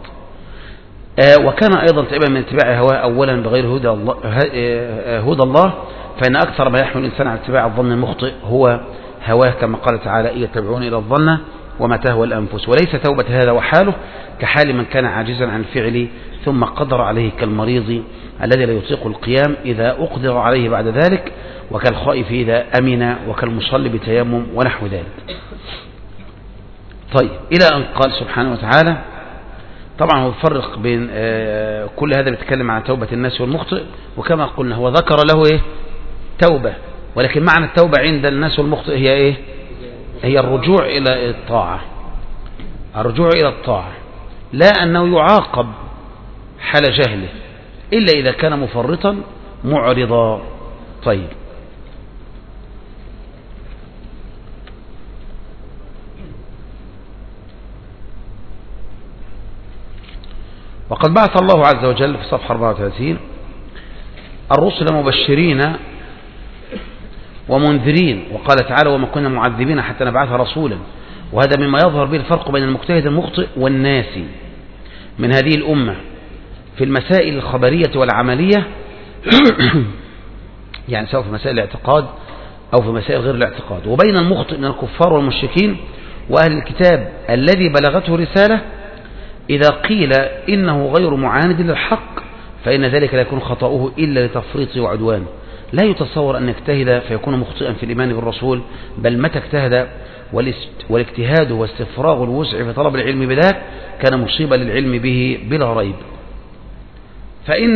S1: آه وكان أيضا تائبا من اتباع هواه أولا بغير هدى الله, هدى الله، فإن أكثر ما يحمل الإنسان على اتباع الظن المخطئ هو هواه، كما قال تعالى: يتبعون إلى الظن وما تهوى الأنفس. وليس توبة هذا وحاله كحال من كان عاجزا عن الفعل ثم قدر عليه كالمريض الذي لا يطيق القيام إذا أقدر عليه بعد ذلك، وكالخائف إذا أمن، وكالمصلي بتيمم ونحو ذلك. طيب، إلى أن قال سبحانه وتعالى، طبعا هو يفرق بين آه كل هذا بيتكلم عن توبة الناس والمخطئ، وكما قلنا هو ذكر له إيه؟ توبة، ولكن معنى التوبة عند الناس والمخطئ هي إيه؟ هي الرجوع إلى الطاعة، الرجوع إلى الطاعة، لا أنه يعاقب حال جهله إلا إذا كان مفرطا معرضا. طيب، وقد بعث الله عز وجل في صفحة أربعة وثلاثين الرسل مبشرين ومنذرين، وقال تعالى وما كنا معذبين حتى نبعث رسولا. وهذا مما يظهر به الفرق بين المجتهد المخطئ والناسي من هذه الأمة في المسائل الخبرية والعملية يعني سواء في مسائل الاعتقاد أو في مسائل غير الاعتقاد، وبين المخطئ من الكفار والمشركين وأهل الكتاب الذي بلغته رسالة إذا قيل إنه غير معاند للحق فإن ذلك لا يكون خطأه إلا لتفريط وعدوان. لا يتصور أن يجتهد فيكون مخطئا في الإيمان بالرسول، بل متى اجتهد والاجتهاد هو استفراغ الوسع في طلب العلم بذاك كان مصيبا للعلم به بلا ريب. فإن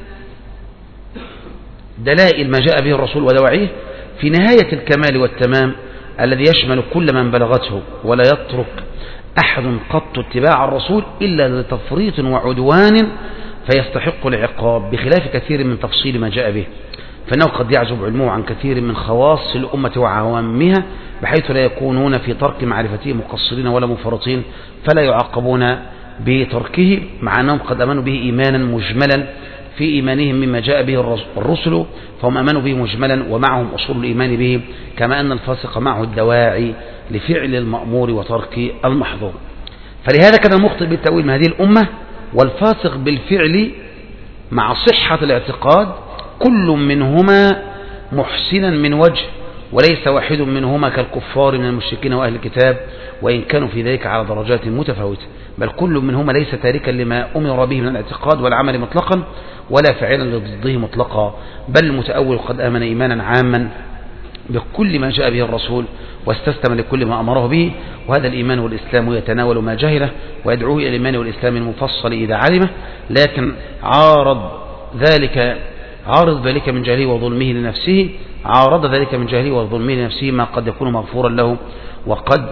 S1: دلائل ما جاء به الرسول ودواعيه في نهاية الكمال والتمام الذي يشمل كل من بلغته، ولا يترك أحد قط اتباع الرسول إلا لتفريط وعدوان فيستحق العقاب، بخلاف كثير من تفصيل ما جاء به، فإنه قد يعزب علمه عن كثير من خواص الأمة وعوامها بحيث لا يكونون في ترك معرفته مقصرين ولا مفرطين، فلا يعاقبون بتركه مع أنهم قد أمنوا به إيمانا مجملا في إيمانهم مما جاء به الرسل، فهم أمنوا به مجملا ومعهم أصول الإيمان به، كما أن الفاسق معه الدواعي لفعل المأمور وترك المحظور. فلهذا كان المخطئ بالتأويل من هذه الأمة والفاسق بالفعل مع صحة الاعتقاد كل منهما محسنا من وجه، وليس واحد منهما كالكفار من المشركين وأهل الكتاب، وإن كانوا في ذلك على درجات متفاوتة، بل كل منهما ليس تاركا لما أمر به من الاعتقاد والعمل مطلقا ولا فاعلا لضده مطلقا، بل المتأول قد آمن إيمانا عاما بكل ما جاء به الرسول واستسلم لكل ما أمره به. وهذا الإيمان والإسلام يتناول ما جهله ويدعوه إلى الإيمان والإسلام المفصل إذا علمه، لكن عارض ذلك عارض ذلك من جهله وظلمه لنفسه عارض ذلك من جهله وظلمه لنفسه ما قد يكون مغفورا له وقد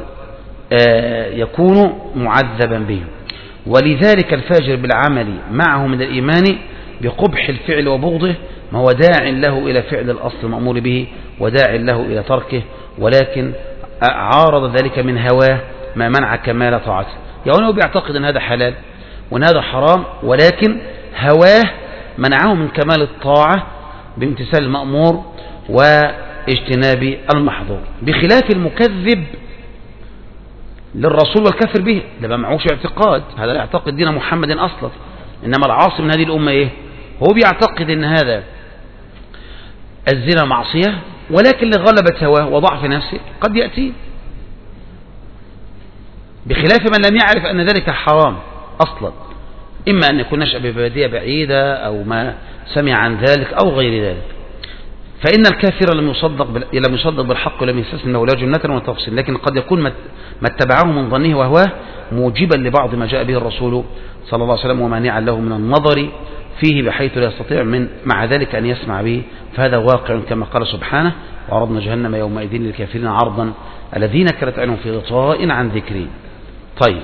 S1: يكون معذبا به. ولذلك الفاجر بالعمل معه من الإيمان بقبح الفعل وبغضه ما هو داع له إلى فعل الأصل المأمور به وداع له إلى تركه، ولكن عارض ذلك من هواه ما منع كمال طاعته. يعني هو بيعتقد أن هذا حلال وأن هذا حرام، ولكن هواه منعه من كمال الطاعة بامتثال المأمور واجتناب المحظور، بخلاف المكذب للرسول والكافر به، ده ما معهوش اعتقاد، هذا لا يعتقد دين محمد أصلا. إنما العاصي من هذه الأمة إيه؟ هو بيعتقد أن هذا الزنا معصية، ولكن لغلبة هواه وضعف نفسه قد يأتي، بخلاف من لم يعرف أن ذلك حرام أصلا، إما أن يكون نشأ ببادية بعيدة أو ما سمع عن ذلك أو غير ذلك. فإن الكافر لم يصدق لم يصدق بالحق ولم يستسلم له لا جملة ولا تفصيل، لكن قد يكون ما اتبعه من ظنه وهواه موجبا لبعض ما جاء به الرسول صلى الله عليه وسلم ومانعا له من النظر فيه بحيث لا يستطيع من مع ذلك أن يسمع به، فهذا واقع كما قال سبحانه وعرضنا جهنم يومئذ للكافرين عرضا الذين كانت عينهم في غطاء عن ذكري. طيب،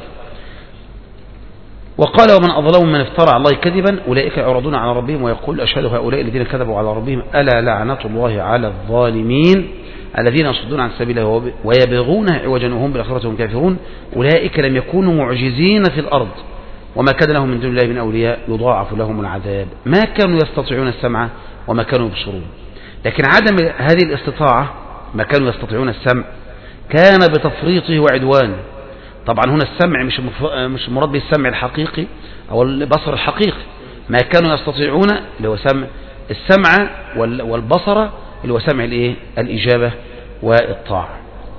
S1: وقال ومن أظلم من افترى على الله كذبا أولئك يعرضون على ربهم ويقول أشهد هؤلاء الذين كذبوا على ربهم ألا لعنة الله على الظالمين الذين يصدون عن سبيله ويبغون عوجا وهم بالآخرة هم كافرون أولئك لم يكونوا معجزين في الأرض وما كان لهم من دون الله من أولياء يضاعف لهم العذاب ما كانوا يستطيعون السمع وما كانوا يبصرون. لكن عدم هذه الاستطاعة ما كانوا يستطيعون السمع كان بتفريطه وعدوانه. طبعا هنا السمع مش مش مراد بالسمع الحقيقي أو البصر الحقيقي، ما كانوا يستطيعون اللي هو سمع السمع والبصر اللي هو سمع الايه الإجابة والطاعة.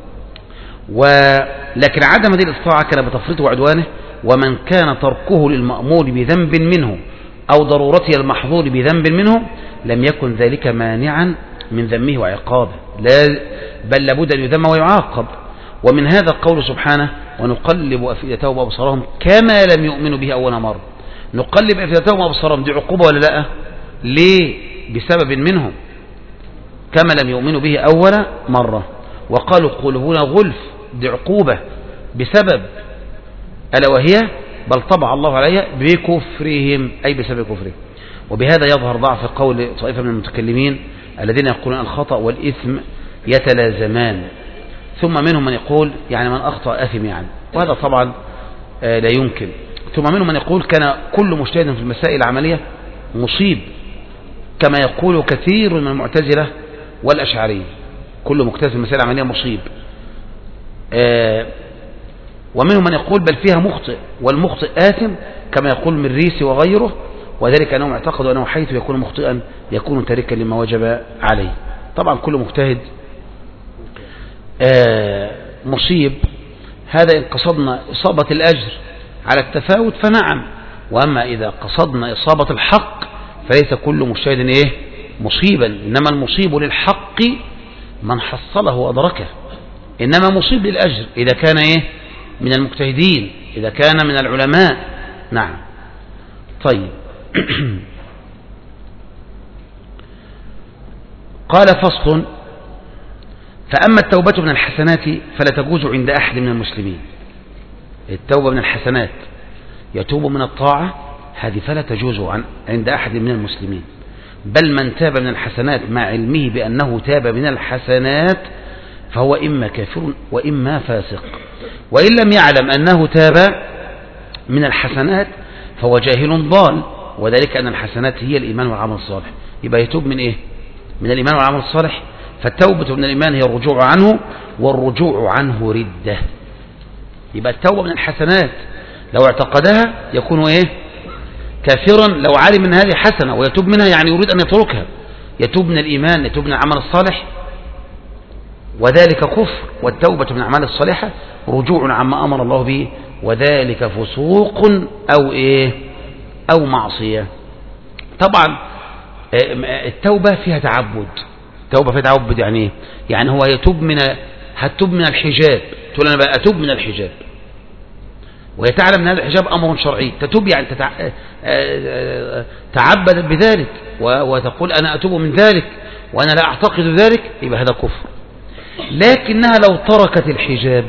S1: ولكن عدم هذه الاستطاعة كان بتفريطه وعدوانه، ومن كان تركه للمأمور بذنب منه أو ضرورته المحظور بذنب منه لم يكن ذلك مانعا من ذمه وعقابه، لا بل لابد أن يذم ويعاقب. ومن هذا قول سبحانه ونقلب أفئدتهم وأبصارهم كما لم يؤمنوا به أول مرة. نقلب أفئدتهم وأبصارهم دي عقوبة ولا لا؟ ليه؟ بسبب منهم كما لم يؤمنوا به أول مرة. وقالوا قلوبنا غلف دي عقوبة بسبب ألا وهي بل طبع الله عليها بكفرهم أي بسبب كفرهم. وبهذا يظهر ضعف قول طائفة من المتكلمين الذين يقولون الخطأ والإثم يتلازمان، ثم منهم من يقول يعني من أخطأ أثم يعني، وهذا طبعا لا يمكن. ثم منهم من يقول كان كل مجتهد في المسائل العملية مصيب كما يقول كثير من المعتزلة والأشعرية، كل مجتهد في المسائل العملية مصيب. آه ومنهم من يقول بل فيها مخطئ، والمخطئ آثم كما يقول مريسي وغيره، وذلك أنهم اعتقدوا أنه حيث يكون مخطئا يكون تاركا لما وجب عليه. طبعا كل مجتهد آه مصيب، هذا إن قصدنا إصابة الأجر على التفاوت فنعم، وأما إذا قصدنا إصابة الحق فليس كل مجتهد إيه مصيبا، إنما المصيب للحق من حصله وأدركه، إنما مصيب للأجر إذا كان إيه من المجتهدين، إذا كان من العلماء. نعم. طيب. قال فصل: فأما التوبة من الحسنات فلا تجوز عند أحد من المسلمين. التوبة من الحسنات، يتوب من الطاعة، هذه فلا تجوز عند أحد من المسلمين، بل من تاب من الحسنات مع علمه بأنه تاب من الحسنات فهو إما كافر وإما فاسق، وإن لم يعلم أنه تاب من الحسنات فهو جاهل ضال، وذلك أن الحسنات هي الإيمان والعمل الصالح. يبقى يتوب من إيه؟ من الإيمان والعمل الصالح. فالتوبة من الإيمان هي الرجوع عنه، والرجوع عنه ردة. يبقى التوبة من الحسنات لو اعتقدها يكون إيه؟ كافرا. لو علم من هذه حسنة ويتوب منها يعني يريد أن يتركها، يتوب من الإيمان، يتوب من العمل الصالح، وذلك كفر. والتوبة من الأعمال الصالحة رجوع عما أمر الله به، وذلك فسوق أو إيه أو معصية. طبعا التوبة فيها تعبد. التوبة فيها تعبد يعني إيه؟ يعني هو يتوب من هتوب من الحجاب، تقول أنا بقى أتوب من الحجاب، ويتعلم أن هذا الحجاب أمر شرعي، تتوب يعني تتع... تعبد بذلك وتقول أنا أتوب من ذلك وأنا لا أعتقد ذلك، يبقى هذا كفر. لكنها لو تركت الحجاب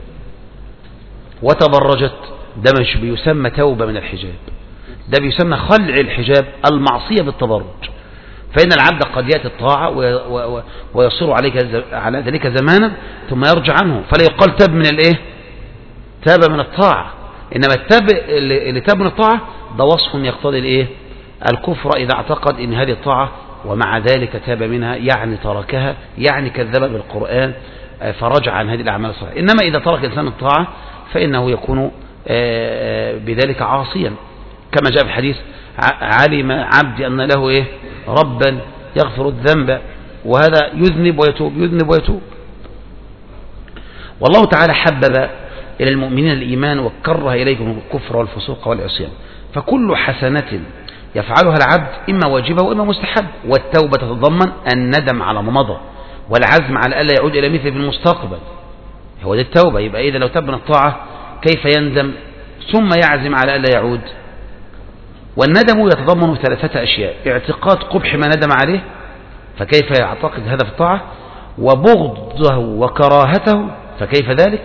S1: وتبرجت ده مش بيسمى توبة من الحجاب، ده بيسمى خلع الحجاب، المعصية بالتبرج. فإن العبد قد يأتي الطاعة ويصير عليك على ذلك زمانا ثم يرجع عنه، فلا يقال تاب من الايه تاب من الطاعة، إنما التاب اللي تاب من الطاعة ده وصف يقتضي الايه الكفر إذا اعتقد إن هذه الطاعة ومع ذلك تاب منها، يعني تركها، يعني كذب بالقرآن فرجع عن هذه الأعمال الصالحة. إنما إذا ترك الإنسان الطاعة فإنه يكون بذلك عاصيا، كما جاء في الحديث: علم عبدي أن له إيه ربا يغفر الذنب، وهذا يذنب ويتوب يذنب ويتوب. والله تعالى حبب إلى المؤمنين الإيمان وكره إليكم الكفر والفسوق والعصيان. فكل حسنة يفعلها العبد إما واجبة وإما مستحب، والتوبة تتضمن الندم على ما مضى والعزم على ألا يعود إلى مثل في المستقبل، هو ده التوبة. يبقى إذا لو تاب من الطاعة كيف يندم ثم يعزم على ألا يعود؟ والندم يتضمن ثلاثة أشياء: اعتقاد قبح ما ندم عليه، فكيف يعتقد هذا في الطاعة؟ وبغضه وكراهته، فكيف ذلك؟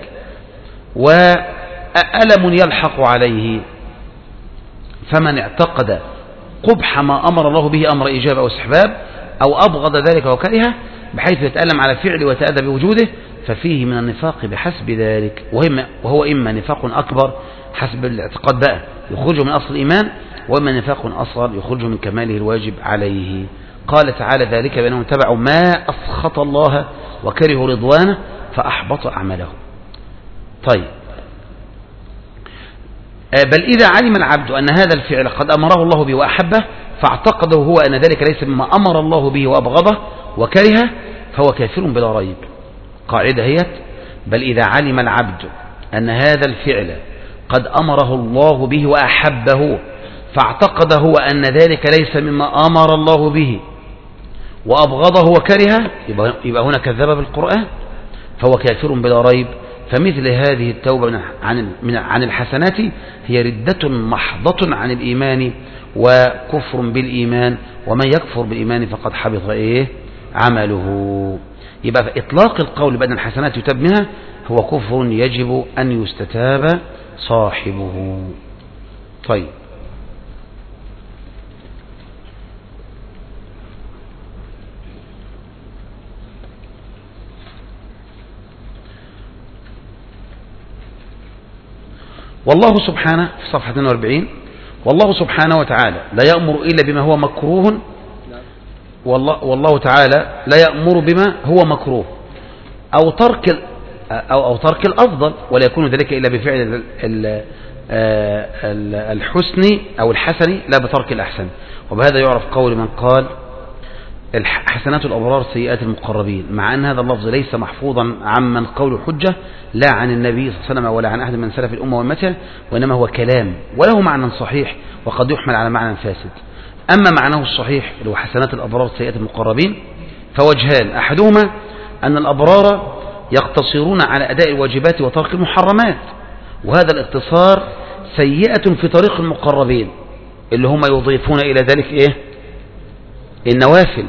S1: وألم يلحق عليه، فمن اعتقد قبح ما أمر الله به أمر إيجاب أو استحباب، أو أبغض ذلك وكرهه بحيث يتألم على فعله ويتأذى بوجوده، ففيه من النفاق بحسب ذلك، وهو إما نفاق أكبر حسب الاعتقاد بقى يخرجه من أصل الإيمان، وإما نفاق أصغر يخرجه من كماله الواجب عليه. قال تعالى: ذلك بأنهم اتبعوا ما أسخط الله وكرهوا رضوانه فأحبط أعمالهم. طيب، بل إذا علم العبد أن هذا الفعل قد أمره الله به وأحبه فاعتقده هو أن ذلك ليس مما أمر الله به وأبغضه وكرهه فهو كافر بلا ريب. قاعدة هي: بل إذا علم العبد أن هذا الفعل قد أمره الله به وأحبه فاعتقد هو أن ذلك ليس مما أمر الله به وأبغضه وكرهه، يبقى هنا كذب بالقرآن فهو كافر بلا ريب. فمثل هذه التوبة عن الحسنات هي ردة محضة عن الإيمان وكفر بالإيمان، ومن يكفر بالإيمان فقد حبط إيه عمله. يبقى إطلاق القول بأن الحسنات يتاب منها هو كفر يجب أن يستتاب صاحبه. طيب، والله سبحانه في صفحة اثنين وأربعين: والله سبحانه وتعالى لا يأمر إلا بما هو مكروه والله, والله تعالى لا يأمر بما هو مكروه أو ترك أو أو ترك الأفضل، ولا يكون ذلك إلا بفعل الحسن أو الحسن لا بترك الأحسن. وبهذا يعرف قول من قال حسنات الأبرار سيئات المقربين، مع أن هذا اللفظ ليس محفوظا عمن قول حجة لا عن النبي صلى الله عليه وسلم ولا عن أحد من سلف الأمة وأمتها، وإنما هو كلام وله معنى صحيح وقد يحمل على معنى فاسد. أما معناه الصحيح اللي هو حسنات الأبرار سيئات المقربين فوجهان: أحدهما أن الأبرار يقتصرون على أداء الواجبات وترك المحرمات، وهذا الاقتصار سيئة في طريق المقربين اللي هم يضيفون إلى ذلك إيه؟ النوافل.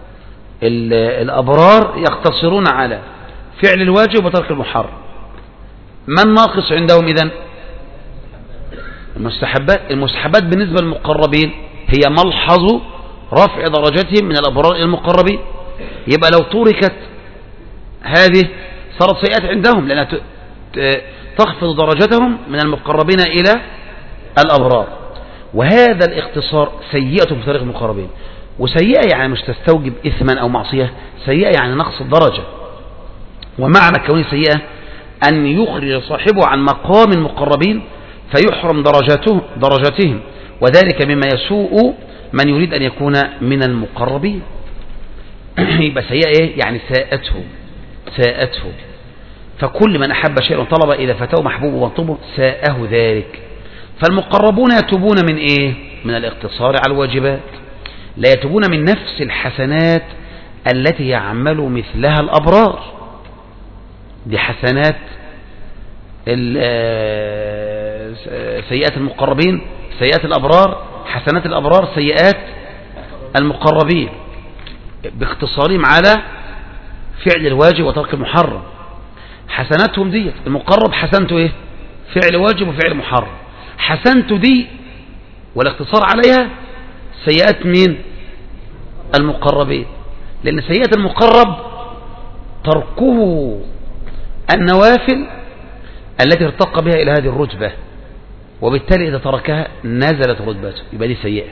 S1: الأبرار يقتصرون على فعل الواجب وترك المحرم. ما الناقص عندهم إذن؟ المستحبات. المستحبات بالنسبة للمقربين هي ملحظ رفع درجتهم من الأبرار إلى المقربين. يبقى لو تركت هذه صارت سيئات عندهم، لأنها تخفض درجتهم من المقربين إلى الأبرار. وهذا الاختصار سيئة في طريق المقربين. وسيئة يعني مش تستوجب إثما أو معصية، سيئة يعني نقص الدرجة. ومعنى كونه سيئة أن يخرج صاحبه عن مقام المقربين فيحرم درجاته درجاتهم، وذلك مما يسوء من يريد أن يكون من المقربين. يبقى سيئة إيه؟ يعني ساءته ساءته. فكل من أحب شيئا وطلب إذا فتاه محبوب وطلبه ساءه ذلك. فالمقربون يتوبون من إيه؟ من الاقتصار على الواجبات، لا يتوبون من نفس الحسنات التي يعمل مثلها الأبرار. دي حسنات سيئات المقربين، سيئات الأبرار حسنات الأبرار، سيئات المقربين، باختصارهم على فعل الواجب وترك المحرم. حسناتهم دي المقرب حسنته ايه؟ فعل واجب وفعل محرم. حسنته دي والاقتصار عليها سيئات مين؟ المقربين. لأن سيئة المقرب تركه النوافل التي ارتقى بها إلى هذه الرتبة، وبالتالي إذا تركها نزلت رتبته، يبقى دي سيئة.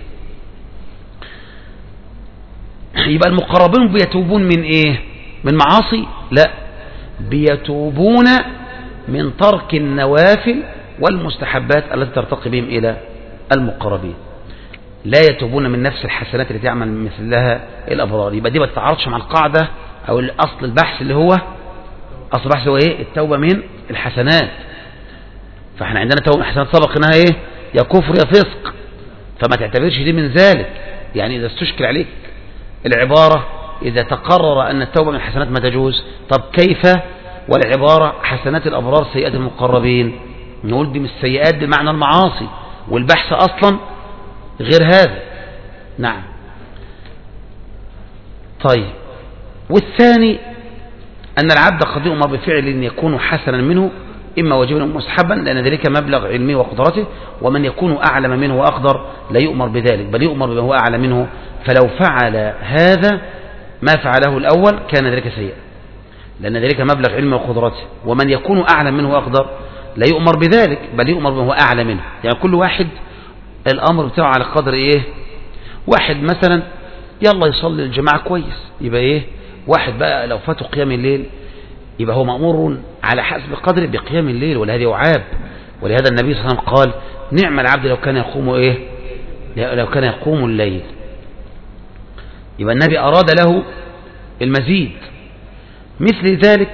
S1: يبقى المقربين بيتوبون من ايه؟ من معاصي؟ لا، بيتوبون من ترك النوافل والمستحبات التي ترتقي بهم إلى المقربين. لا يتوبون من نفس الحسنات التي يعمل مثلها الأبرار. يبقى دي ما تتعارضش مع القاعدة أو الأصل البحث اللي هو أصل البحث هو إيه؟ التوبة من الحسنات. فإحنا عندنا توبة من الحسنات سبق إنها إيه؟ يا كفر يا فسق، فما تعتبرش دي من ذلك. يعني إذا استشكل عليك العبارة إذا تقرر أن التوبة من الحسنات ما تجوز، طب كيف والعبارة حسنات الأبرار سيئات المقربين؟ نقول دي من السيئات بمعنى المعاصي، والبحث أصلا غير هذا. نعم. طيب، والثاني أن العبد قد يؤمر بفعل يكون حسنا منه إما واجبا أو مستحبا، لأن ذلك مبلغ علمه وقدرته، ومن يكون أعلم منه وأقدر لا يؤمر بذلك، بل يؤمر بما هو أعلى منه. فلو فعل هذا ما فعله الأول كان ذلك سيئا، لأن ذلك مبلغ علمه وقدرته. ومن يكون أعلم منه وأقدر لا يؤمر بذلك، بل يؤمر بما هو أعلى منه. يعني كل واحد الأمر بتاعه على قدر إيه؟ واحد مثلا يلا يصلي الجماعة كويس، يبقى إيه؟ واحد بقى لو فاته قيام الليل يبقى هو مأمور على حسب قدره بقيام الليل، ولهذا يعاب. ولهذا النبي صلى الله عليه وسلم قال نعم العبد لو كان يقوم إيه؟ لو كان يقوم الليل. يبقى النبي أراد له المزيد. مثل ذلك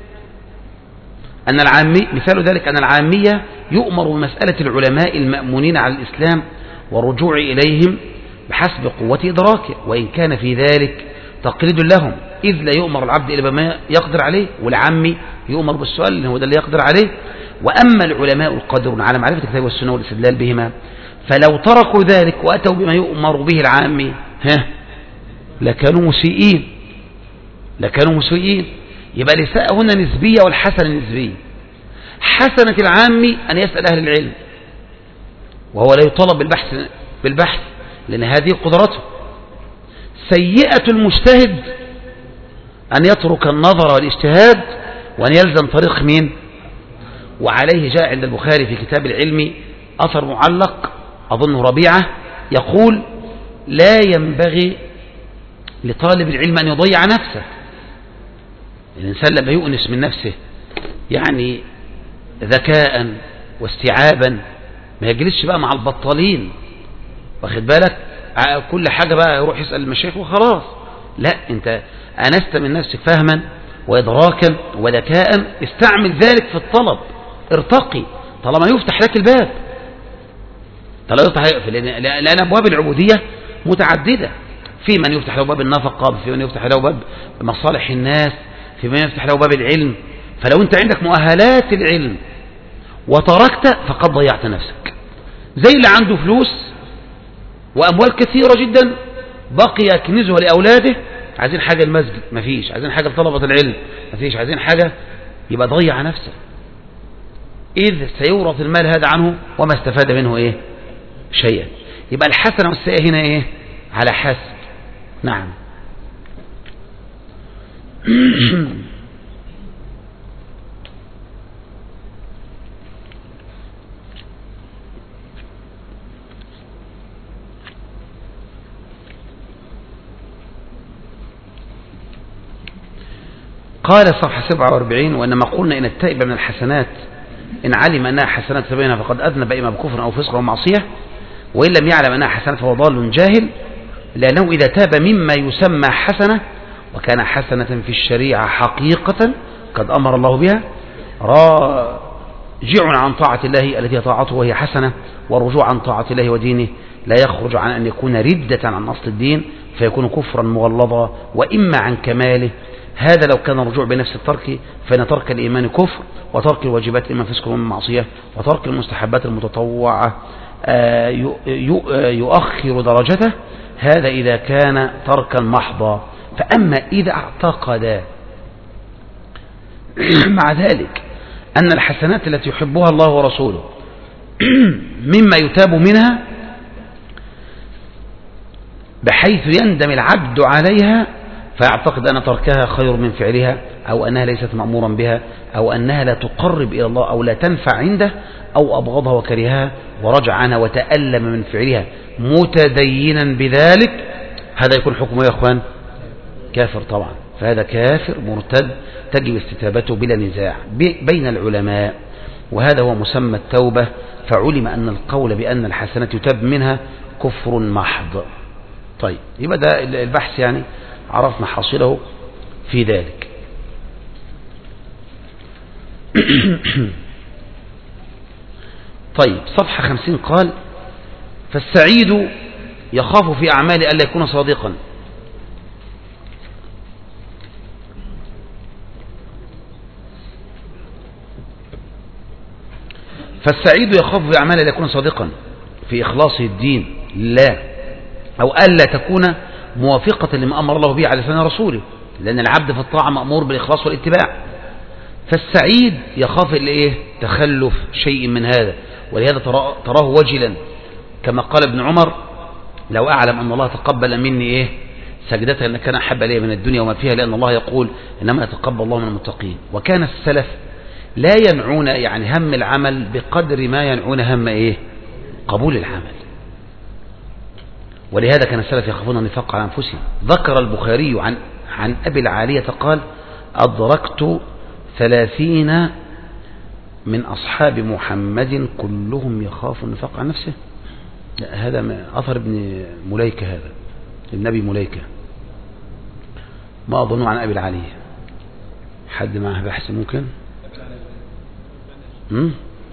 S1: أن العامي مثال ذلك أن العامية يؤمر بمسألة العلماء المأمونين على الإسلام والرجوع إليهم بحسب قوة إدراكه، وإن كان في ذلك تقليد لهم، إذ لا يؤمر العبد إلا بما يقدر عليه، والعامي يؤمر بالسؤال اللي هو ده اللي يقدر عليه. وأما العلماء القادرون على معرفة الكتاب والسنة والاستدلال بهما فلو تركوا ذلك وأتوا بما يؤمر به العامي ها لكانوا مسيئين لكانوا مسيئين. يبقى الإساءة هنا نسبية والحسنة نسبية. حسنة العامي أن يسأل أهل العلم، وهو لا يطالب بالبحث بالبحث لأن هذه قدرته. سيئة المجتهد أن يترك النظر والاجتهاد وأن يلزم طريق مين؟ وعليه جاء عند البخاري في كتاب العلم أثر معلق أظنه ربيعة يقول لا ينبغي لطالب العلم أن يضيع نفسه، الإنسان لما يؤنس من نفسه يعني ذكاء واستيعابا ما يجلسش بقى مع البطالين، واخد بالك كل حاجة بقى يروح يسأل المشايخ وخلاص. لا، انت أنست من نفسك فهما وإدراكا وذكاء، استعمل ذلك في الطلب، ارتقي طالما يفتح لك الباب. طالما يفتح، لأن أبواب العبودية متعددة، في من يفتح له باب النفقة، في من يفتح له باب مصالح الناس، في من يفتح له باب العلم. فلو انت عندك مؤهلات العلم وتركت فقد ضيعت نفسك. زي اللي عنده فلوس وأموال كثيرة جدا بقي يكنزها لأولاده، عايزين حاجة المسجد مفيش، عايزين حاجة لطلبة العلم مفيش، عايزين حاجة، يبقى ضيع نفسه، إذ سيورث المال هذا عنه وما استفاد منه إيه شيئا. يبقى الحسنة والسيئة هنا إيه على حسب. نعم. قال صفحة سبعة وأربعين: وإنما قلنا إن التائب من الحسنات إن علم أنها حسنات فبينها فقد أذنب إما بكفر أو فسق أو معصية، وإن لم يعلم أنها حسنات فهو ضال جاهل، لأنه إذا تاب مما يسمى حسنة وكان حسنة في الشريعة حقيقة قد أمر الله بها، راجع عن طاعة الله التي طاعته وهي حسنة، والرجوع عن طاعة الله ودينه لا يخرج عن أن يكون ردة عن أصل الدين فيكون كفرا مغلظا، وإما عن كماله. هذا لو كان الرجوع بنفس الترك، فإن ترك الإيمان كفر، وترك الواجبات الإيمان فسق ومعصية، وترك المستحبات المتطوعة يؤخر درجته، هذا إذا كان تركا محضا. فأما إذا اعتقد مع ذلك أن الحسنات التي يحبها الله ورسوله مما يتاب منها بحيث يندم العبد عليها، فيعتقد أن تركها خير من فعلها، أو أنها ليست مأمورا بها، أو أنها لا تقرب إلى الله، أو لا تنفع عنده، أو أبغضها وكرهها ورجع عنها وتألم من فعلها متدينا بذلك، هذا يكون حكمه يا أخوان كافر طبعا. فهذا كافر مرتد تجب استتابته بلا نزاع بين العلماء، وهذا هو مسمى التوبة. فعلم أن القول بأن الحسنات يتاب منها كفر محض. طيب، يبقى ده البحث يعني عرفنا حاصله في ذلك. طيب، صفحة خمسين قال: فالسعيد يخاف في أعماله ألا يكون صادقا. فالسعيد يخاف في أعماله ألا يكون صادقا في إخلاصه الدين لا، أو ألا تكون موافقة لما أمر الله به على لسان رسوله، لأن العبد في الطاعة مأمور بالإخلاص والاتباع. فالسعيد يخاف الإيه تخلف شيء من هذا، ولهذا تراه وجلا، كما قال ابن عمر: لو أعلم أن الله تقبل مني إيه سجدتها أن كان أحب إليه من الدنيا وما فيها، لأن الله يقول إنما يتقبل الله من المتقين. وكان السلف لا ينعون يعني هم العمل بقدر ما ينعون هم إيه قبول العمل، ولهذا كان السلف يخافون النفاق على أنفسهم. ذكر البخاري عن عن أبي العالية قال: أدركت ثلاثين من أصحاب محمد كلهم يخاف النفاق عن نفسه. هذا أثر ابن مليكة، هذا النبي مليكة، ما أظن عن أبي العالية. حد معه بحث ممكن؟ هم؟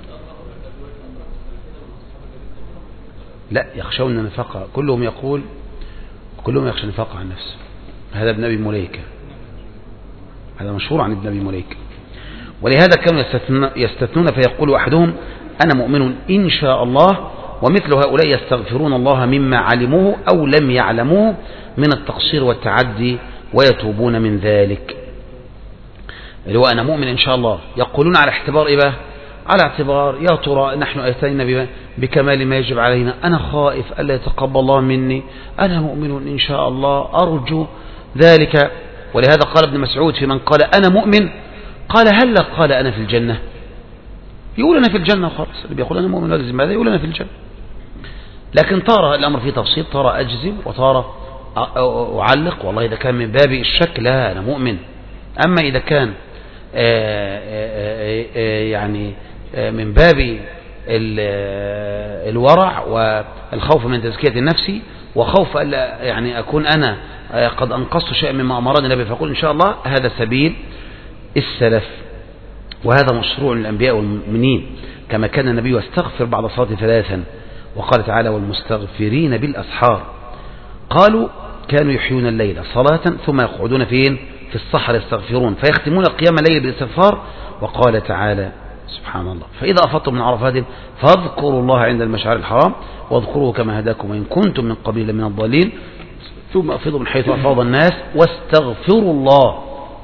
S1: لا، يخشون النفاق، كلهم يقول كلهم يخشى النفاق عن نفسه. هذا ابن أبي مليكة، هذا مشهور عن ابن أبي مليكة. ولهذا كانوا يستثنون فيقول أحدهم: أنا مؤمن إن شاء الله، ومثل هؤلاء يستغفرون الله مما علموه أو لم يعلموه من التقصير والتعدي ويتوبون من ذلك. اللي هو أنا مؤمن إن شاء الله، يقولون على اعتبار إيه بقى؟ على اعتبار يا ترى نحن أتينا بكمال ما يجب علينا، أنا خائف ألا يتقبل الله مني، أنا مؤمن إن شاء الله أرجو ذلك. ولهذا قال ابن مسعود في من قال أنا مؤمن، قال هل قال أنا في الجنة؟ يقول أنا في الجنة خلاص، اللي بيقول أنا مؤمن لازم هذا يقول أنا في الجنة. لكن ترى الأمر فيه تفصيل، ترى أجزم وترى أعلق، والله إذا كان من باب الشك لا أنا مؤمن أما إذا كان يعني من باب الورع والخوف من تزكية النفس وخوف ألا يعني أكون أنا قد أنقصت شيئا مما أمرني النبي فأقول إن شاء الله هذا سبيل السلف، وهذا مشروع للأنبياء والمؤمنين، كما كان النبي يستغفر بعد صلاة ثلاثا، وقال تعالى والمستغفرين بالأسحار. قالوا كانوا يحيون الليل صلاة ثم يقعدون فين في الصحر يستغفرون فيختمون قيام الليل بالاستغفار. وقال تعالى سبحان الله فإذا أفضتم من عرفات فاذكروا الله عند المشعر الحرام واذكروه كما هداكم وإن كنتم من قبيل من الضالين ثم أفيضوا من حيث أفاض الناس واستغفروا الله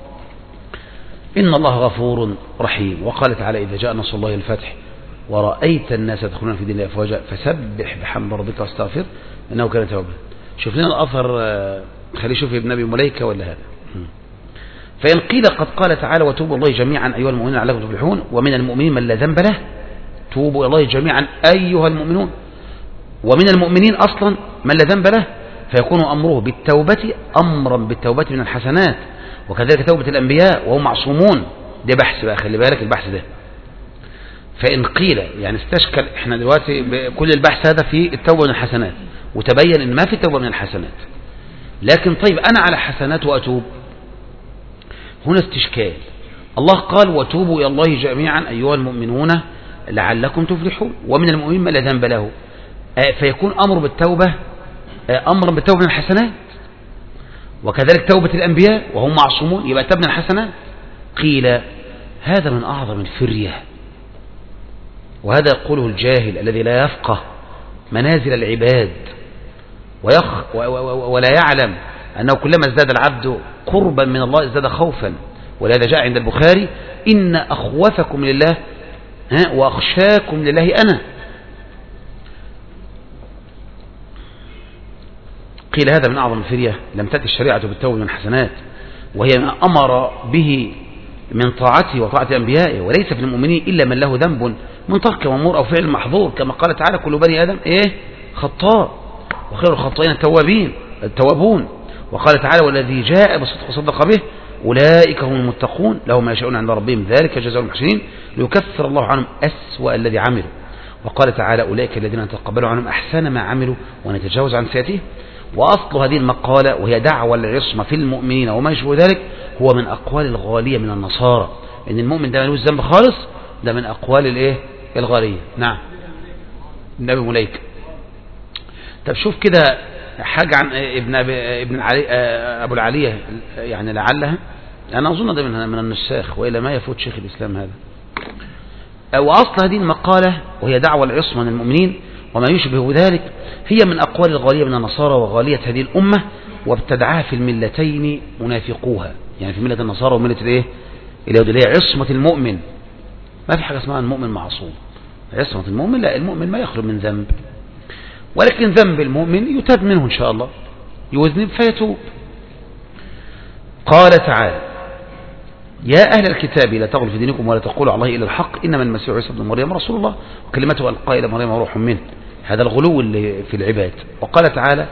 S1: إن الله غفور رحيم. وقال تعالى إذا جاء نصر الله والفتح ورأيت الناس يدخلون في دين الله أفواجا فسبح بحمد ربك واستغفر إنه كان توابا. شوف لنا الأثر، خلي شوف ابن أبي مليكة ولا هذا. فإن قيل قد قال تعالى وتوبوا الله جميعا أيها المؤمنون لعلكم تفلحون ومن المؤمنين من لا ذنب له، توبوا إلى الله جميعا أيها المؤمنون، ومن المؤمنين أصلا من لا ذنب له، فيكون أمره بالتوبة أمرا بالتوبة من الحسنات، وكذلك توبة الأنبياء وهم معصومون. ده بحث بقى، خلي بالك البحث ده. فإن قيل يعني استشكل، احنا دلوقتي كل البحث هذا في التوبة من الحسنات، وتبين ان ما في توبة من الحسنات، لكن طيب أنا على حسنات وأتوب، هنا استشكال. الله قال وتوبوا إلى الله جميعا أيها المؤمنون لعلكم تفلحون ومن المؤمنين من لا ذنب له، فيكون أمر بالتوبة أمرا بالتوبة من الحسنات، وكذلك توبة الأنبياء وهم معصومون يبقى تبنى الحسنات. قيل هذا من أعظم الفرية، وهذا يقوله الجاهل الذي لا يفقه منازل العباد ويخ ولا يعلم أنه كلما ازداد العبد قربا من الله ازداد خوفا. ولهذا جاء عند البخاري إن أخوفكم لله وأخشاكم لله أنا. قيل هذا من أعظم الفرية، لم تأتي الشريعة بالتوبة من الحسنات، وهي ما أمر به من طاعته وطاعة أنبيائه، وليس في المؤمنين إلا من له ذنب من ترك مأمور أو فعل محظور، كما قال تعالى كل بني آدم إيه خطاء وخير الخطائين التوابين التوابون. وقال تعالى والذي جاء بالصدق وصدق به أولئك هم المتقون لهم ما يشاءون عند ربهم ذلك جزاء المحسنين ليكفر الله عنهم أسوأ الذي عملوا. وقال تعالى أولئك الذين نتقبل عنهم أحسن ما عملوا ونتجاوز عن سيئاتهم. وأصل هذه المقالة وهي دعوة العصمة في المؤمنين وما يشبه ذلك هو من أقوال الغالية من النصارى، إن المؤمن ده ملوش ذنب خالص، ده من أقوال الإيه الغالية. نعم ابن أبي مليكة. طب شوف كده حاجة عن ابن أبي ابن علي أبو العالية يعني لعلها، أنا أظن ده من من النساخ وإلا ما يفوت شيخ الإسلام هذا. وأصل هذه المقالة وهي دعوة العصمة من المؤمنين وما يشبه ذلك هي من أقوال الغالية من النصارى وغالية هذه الأمة، وابتدعها في الملتين منافقوها، يعني في ملة النصارى وملة الايه اليهود، اللي هي عصمة المؤمن. ما في حاجة اسمها المؤمن معصوم. عصمة المؤمن لا، المؤمن ما يخرج من ذنب، ولكن ذنب المؤمن يتاب منه إن شاء الله، يذنب فيتوب. قال تعالى يا أهل الكتاب لا تغلوا في دينكم ولا تقولوا على الله إلا الحق إنما المسيح عيسى ابن مريم رسول الله وكلمته ألقاها إلى مريم وروح منه. هذا الغلو اللي في العباد. وقال تعالى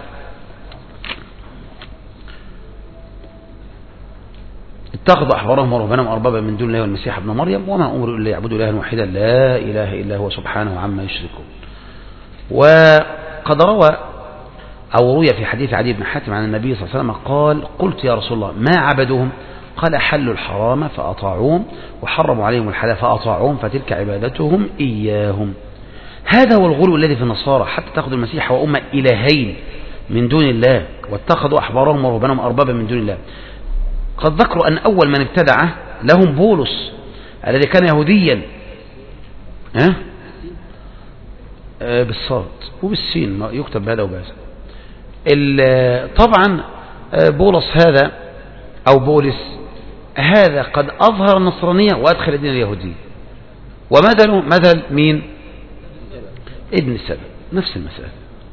S1: اتخذوا أحبارهم ورهبانهم أربابا من دون الله والمسيح ابن مريم وما أمروا إلا يعبدوا إلها واحدا لا إله إلا هو سبحانه عما يشركون. وقد روى أو روي في حديث عدي بن حاتم عن النبي صلى الله عليه وسلم قال قلت يا رسول الله ما عبدوهم؟ قال حلوا الحرام فأطاعوهم وحرموا عليهم الحلال فأطاعوهم فتلك عبادتهم إياهم. هذا هو الغلو الذي في النصارى، حتى تأخذوا المسيح وأمة إلهين من دون الله واتخذوا أحبارهم ورهبانهم أربابا من دون الله. قد ذكروا أن أول من ابتدعه لهم بولس الذي كان يهوديا أه؟ أه بالصاد وبالسين يكتب بهذا وبهذا. طبعا بولس هذا أو بولس هذا قد أظهر النصرانية وأدخل الدين اليهودي. ومثل مثل مين؟ ابن السبع، نفس المسألة،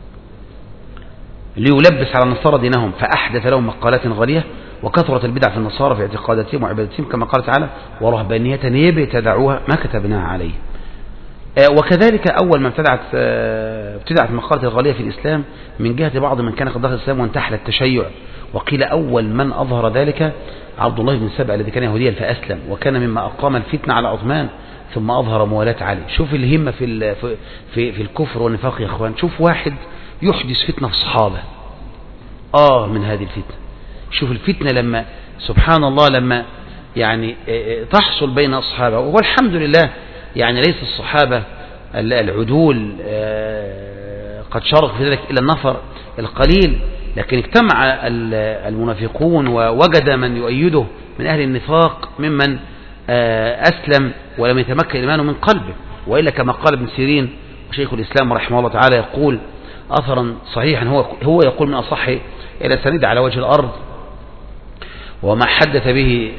S1: ليلبس على النصارى دينهم فأحدث لهم مقالات غالية وكثرة البدع في النصارى في اعتقاداتهم وعبادتهم، كما قال تعالى ورهبانية يبتدعوها ما كتبناها عليه. وكذلك أول ما ابتدعت ابتدعت مقالة الغالية في الإسلام من جهة بعض من كان قد دخل الإسلام وانتحل التشيع، وقيل أول من أظهر ذلك عبد الله بن سبأ الذي كان يهوديا فأسلم، وكان مما أقام الفتنة على عثمان ثم أظهر موالاة علي. شوف الهمة في في في الكفر والنفاق يا أخوان. شوف واحد يحدث فتنة في الصحابة آه من هذه الفتنة. شوف الفتنة لما سبحان الله لما يعني تحصل بين الصحابة، والحمد لله يعني ليس الصحابة العدول قد شارك في ذلك إلا النفر القليل، لكن اجتمع المنافقون ووجد من يؤيده من أهل النفاق ممن أسلم ولم يتمكن إيمانه من قلبه. وإلا كما قال ابن سيرين وشيخ الإسلام رحمه الله تعالى يقول أثرا صحيحا، هو هو يقول من أصح إلى سند على وجه الأرض: وما حدث به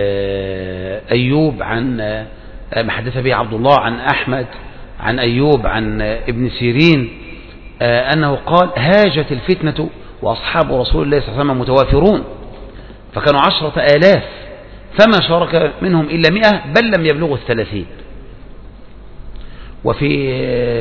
S1: أيوب عن ما حدث به عبد الله عن أحمد عن أيوب عن ابن سيرين أنه قال: هاجت الفتنة وأصحاب رسول الله صلى الله عليه وسلم متوافرون، فكانوا عشرة آلاف فما شارك منهم إلا مئة بل لم يبلغوا الثلاثين. وفي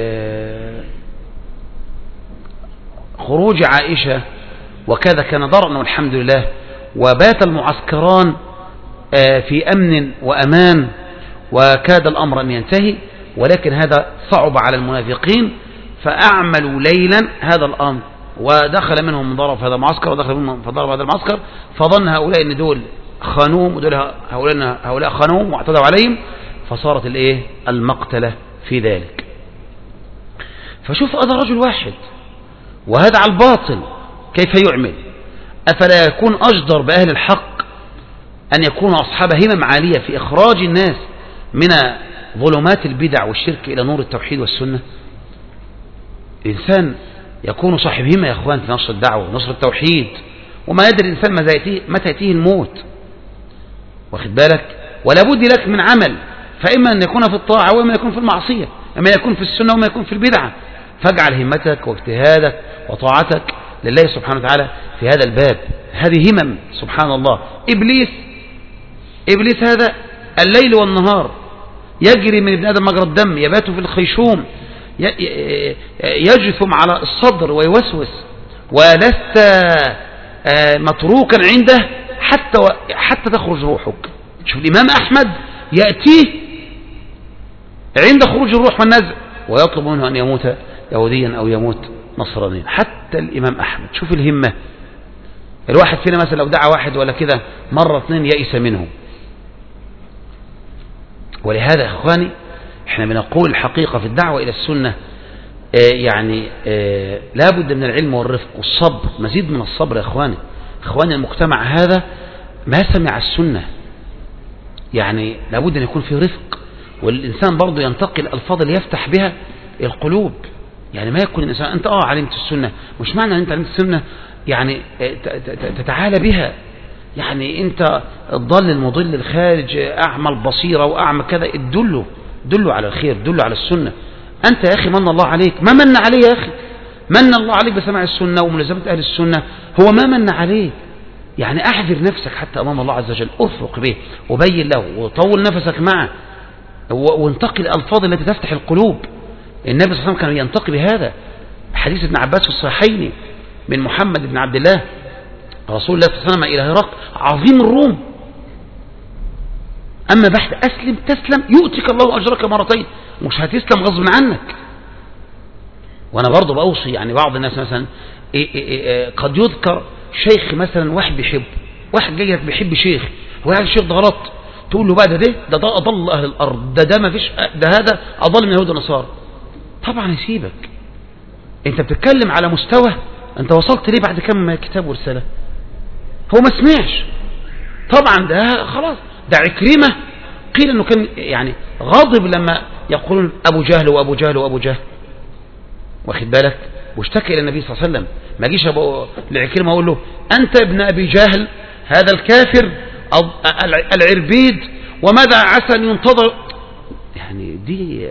S1: خروج عائشة وكذا كان ضرنا والحمد لله، وبات المعسكران في أمن وأمان، وكاد الأمر أن ينتهي، ولكن هذا صعب على المنافقين فأعملوا ليلا هذا الأمر، ودخل منهم من ضرب هذا المعسكر ودخل منهم فضرب هذا المعسكر، فظن هؤلاء أن دول خانوم ودول هؤلاء هؤلاء خانوم واعتدوا عليهم، فصارت الايه المقتلة في ذلك. فشوف هذا رجل واحد وهذا على الباطل كيف يعمل. أفلا يكون أجدر بأهل الحق أن يكونوا أصحاب همم عالية في إخراج الناس من ظلمات البدع والشرك إلى نور التوحيد والسنة؟ الإنسان يكون صاحب همة يا أخوان في نشر الدعوة ونشر التوحيد، وما يدري الإنسان متى يأتيه الموت، واخد بالك؟ ولا بد لك من عمل، فإما أن يكون في الطاعة وإما يكون في المعصية، إما يكون في السنة وإما يكون في البدعة. فاجعل همتك واجتهادك وطاعتك لله سبحانه وتعالى في هذا الباب. هذه همم سبحان الله. إبليس إبليس هذا الليل والنهار يجري من ابن آدم مجرى الدم، يبات في الخيشوم، يجثم على الصدر ويوسوس، ولست متروكا عنده حتى حتى تخرج روحك. شوف الإمام أحمد يأتيه عند خروج الروح والنزع ويطلب منه أن يموت يهوديا أو يموت نصرانيا. حتى الإمام أحمد شوف الهمة. الواحد فينا مثلا لو دعا واحد ولا كده مرة اثنين يئس منه. ولهذا يا إخواني احنا بنقول الحقيقة في الدعوة إلى السنة آه يعني آه لا بد من العلم والرفق والصبر، مزيد من الصبر يا إخواني. إخواني المجتمع هذا ما سمع السنة، يعني لا بد أن يكون في رفق، والإنسان برضو ينتقي الألفاظ اللي يفتح بها القلوب. يعني ما يكون الإنسان أنت آه علمت السنة، مش معنى أن أنت علمت السنة يعني تتعالى بها، يعني أنت الضل المضل الخارج أعمى البصيرة وأعمى كذا، ادله دله على الخير، دله على السنة. أنت يا أخي من الله عليك، ما من عليه يا أخي، من الله عليك بسماع السنة وملازمة أهل السنة، هو ما من عليك. يعني أحذر نفسك حتى أمام الله عز وجل، أرفق به وبين له وطول نفسك معه، وانتقي الألفاظ التي تفتح القلوب. النبي صلى الله عليه وسلم كان ينتقي بهذا. حديث ابن عباس في الصحيحين من محمد بن عبد الله رسول الله صلى الله عليه وسلم إلى هرقل عظيم الروم: أما بعد أسلم تسلم يؤتك الله أجرك مرتين. مش هتسلم غصب عنك. وأنا برضو بأوصي يعني بعض الناس مثلا إيه إيه إيه قد يذكر شيخ مثلا واحد بيحب، واحد جاي لك بيحب شيخ، هو يعني الشيخ ده غلط، تقول له بقى ده ده ده, ده أضل أهل الأرض، ده ده ما فيش، ده هذا أضل من اليهود والنصارى. طبعا يسيبك. أنت بتتكلم على مستوى، أنت وصلت ليه بعد كم كتاب ورسالة؟ هو ما سمعش. طبعا ده خلاص. ده عكرمة قيل أنه كان يعني غاضب لما يقولون أبو جهل وأبو جهل وأبو جهل، واخد بالك، واشتكى إلى النبي صلى الله عليه وسلم. ما جيش أبو لعكرمة أقول له أنت ابن أبي جهل هذا الكافر العربيد وماذا عسى أن ينتظر. يعني دي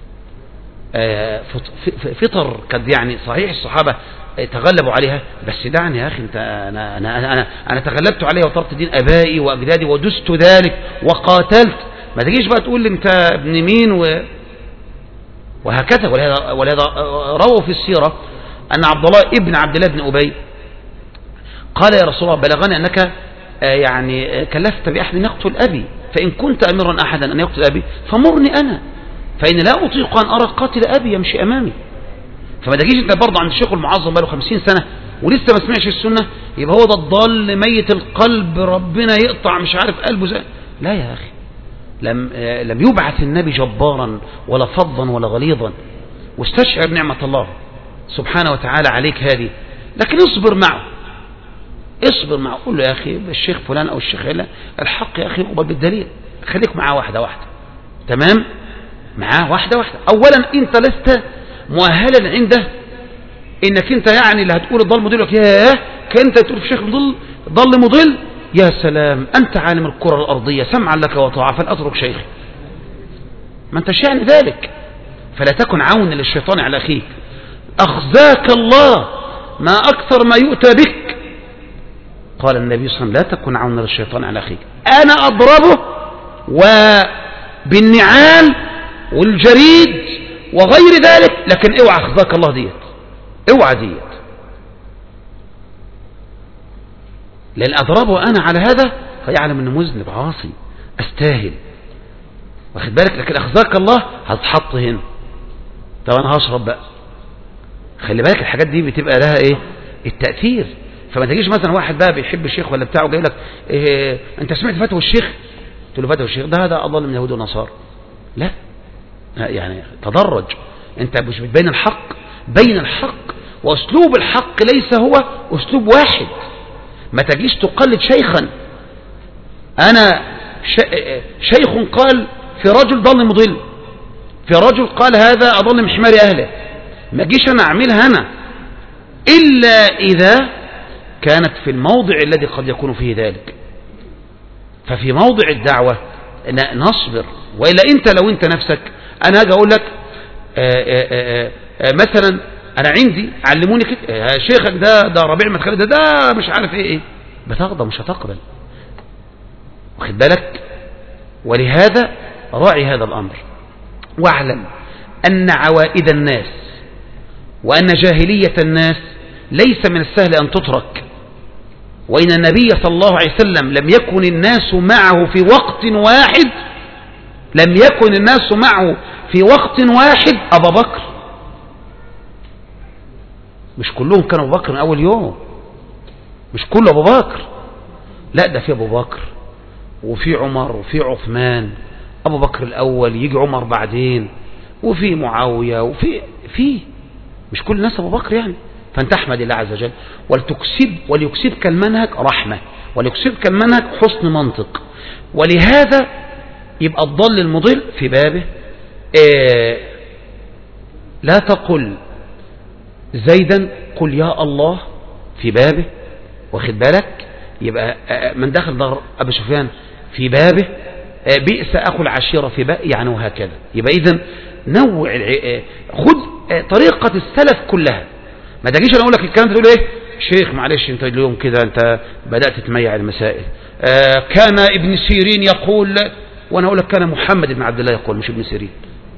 S1: فطر قد يعني صحيح الصحابة تغلبوا عليها، بس دعني يا أخي أنت أنا أنا أنا أنا تغلبت عليها وطرت دين أبائي وأجدادي ودست ذلك وقاتلت. ما تجيش بقى تقول لي أنت ابن مين و وهكذا. ولهذا, ولهذا رووا في السيرة أن عبد الله ابن عبد الله بن أبي قال يا رسول الله بلغني أنك يعني كلفت بأحد أن يقتل أبي، فإن كنت أمرا أحدا أن يقتل أبي فمرني أنا، فإن لا أطيق أن أرى قاتل أبي يمشي أمامي. فما تجيش أنت برضه عند الشيخ المعظم بقاله خمسين سنة ولسه ما سمعش السنة يبقى هو ده الضال ميت القلب ربنا يقطع مش عارف قلبه زي. لا يا أخي، لم لم يبعث النبي جبارا ولا فظا ولا غليظا، واستشعر نعمة الله سبحانه وتعالى عليك هذه، لكن اصبر معه، اصبر معه، قول له يا أخي الشيخ فلان أو الشيخ هلا الحق يا أخي يقبل بالدليل، خليك معاه واحدة واحدة، تمام، معاه واحدة واحدة. أولا أنت لست مؤهلا عنده إنك أنت يعني اللي هتقول الضال مضل لك ياه كأنت تقول في شيخ مضل ضل مضل، يا سلام أنت عالم الكرة الأرضية سمعا لك وطاعة فلأترك شيخي، ما أنت شأن ذلك، فلا تكن عون للشيطان على أخيك. أخزاك الله ما أكثر ما يؤتى بك، قال النبي صلى الله عليه وسلم لا تكن عون للشيطان على أخيك، أنا أضربه وبالنعال والجريد وغير ذلك، لكن اوعى أخزاك الله ديت، اوعى ديت، لأن أضربه أنا على هذا فيعلم أنه مذنب عاصي أستاهل، واخد بالك، لكن أخزاك الله هتحط هنا، طب أنا هشرب بقى، خلي بالك الحاجات دي بتبقى لها إيه التأثير. فما تجيش مثلا واحد بقى بيحب الشيخ ولا بتاعه جاي لك إيه أنت سمعت فتوى الشيخ، تقول له فتوى الشيخ ده هذا أضل من اليهود والنصارى، لا يعني تدرج، أنت مش بتبين الحق، بين الحق، وأسلوب الحق ليس هو أسلوب واحد. ما تجيش تقلد شيخا، أنا شيخ قال في رجل ضل مضل، في رجل قال هذا أضل من حمار أهله، ما جيش أنا أعملها أنا إلا إذا كانت في الموضع الذي قد يكون فيه ذلك. ففي موضع الدعوة نصبر، وإلا أنت لو أنت نفسك أنا هاجي أقول لك آآ آآ آآ مثلا أنا عندي علموني كده شيخك ده ده ربيع مدخلي ده ده مش عارف إيه إيه، بتغضى مش هتقبل، واخد بالك. ولهذا راعي هذا الأمر، واعلم أن عوائد الناس وأن جاهلية الناس ليس من السهل أن تترك، وإن النبي صلى الله عليه وسلم لم يكن الناس معه في وقت واحد، لم يكن الناس معه في وقت واحد أبا بكر، مش كلهم كانوا أبو بكر من أول يوم، مش كله أبو بكر، لا ده في أبو بكر وفي عمر وفي عثمان، أبو بكر الأول يجي عمر بعدين، وفي معاوية وفي في مش كل الناس أبو بكر يعني. فأنت أحمد الله عز وجل ولتكسب وليكسبك المنهج رحمة، وليكسبك المنهج حسن منطق. ولهذا يبقى الضل المضل في بابه إيه لا تقل زيدا قل يا الله في بابه، واخد بالك، يبقى من دخل دار أبي سفيان في بابه بئس أخو العشيرة في بابه يعني، وهكذا. يبقى إذن نوع خذ طريقة السلف كلها، ما تجيش أنا أقول لك الكلام تقول إيه شيخ معلش أنت اليوم كده أنت بدأت تميع المسائل، آه كان ابن سيرين يقول، وأنا أقول لك كان محمد بن عبد الله يقول مش ابن سيرين.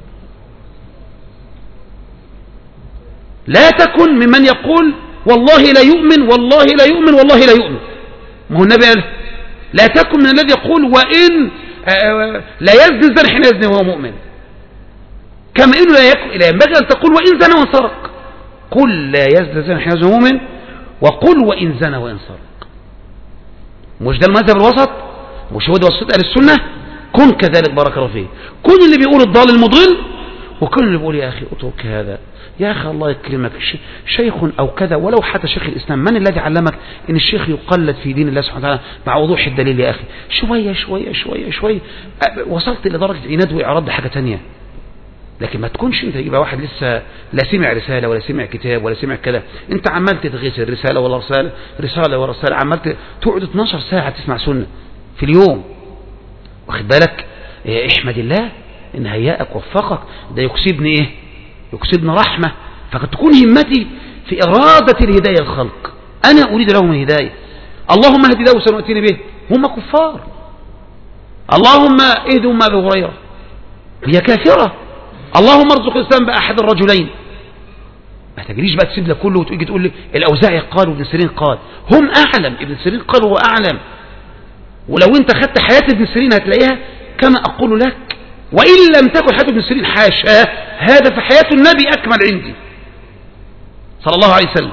S1: لا تكن ممن يقول والله لا يؤمن والله لا يؤمن والله لا يؤمن، ما هو النبي قال لا تكن من الذي يقول وإن آه لا يزني الزاني حين يزني وهو مؤمن، كما إنه لا يكن لا ينبغي أن تقول وإن زنى وإن سرق، قل لا يزني الزاني حين يزني وهو مؤمن، وقل وإن زنى وإن سرق. مش ده المذهب الوسط، مش هو ده وسط أهل السنة، كن كذلك بارك الله فيه، كن اللي بيقول الضال المضل، وكل اللي بيقول يا أخي اترك هذا يا أخي الله يكرمك شيخ أو كذا، ولو حتى شيخ الإسلام، من الذي علمك إن الشيخ يقلد في دين الله سبحانه وتعالى مع وضوح الدليل يا أخي؟ شوية شوية شوية شوية وصلت لدرجة عناد وإعراض حاجة تانية. لكن ما تكونش انت يبقى واحد لسه لا سمع رسالة ولا سمع كتاب ولا سمع كده، انت عمال تتغيث الرسالة ولا رسالة رسالة ولا رسالة، عمال تقعد اتناشر ساعة تسمع سنة في اليوم، واخد بالك. إيه احمد الله ان هياك وفقك، ده يكسبني ايه يكسبني رحمة، فقد تكون همتي في إرادة الهداية الخلق، أنا أريد لهم الهداية، اللهم اهد دوسا وأتيني به، هم كفار، اللهم اهدهم أبي هريرة هي كافرة، اللهم ارزق الإسلام بأحد الرجلين. ما تجريش بقى تسيب لك كله وتيجي تقول لي الأوزاعي قال وابن سيرين قال. هم أعلم، ابن سيرين قال وهو أعلم. ولو أنت خدت حياة ابن سيرين هتلاقيها كما أقول لك، وإن لم تكن حياة ابن سيرين حاشا، هذا في حياة النبي أكمل عندي صلى الله عليه وسلم.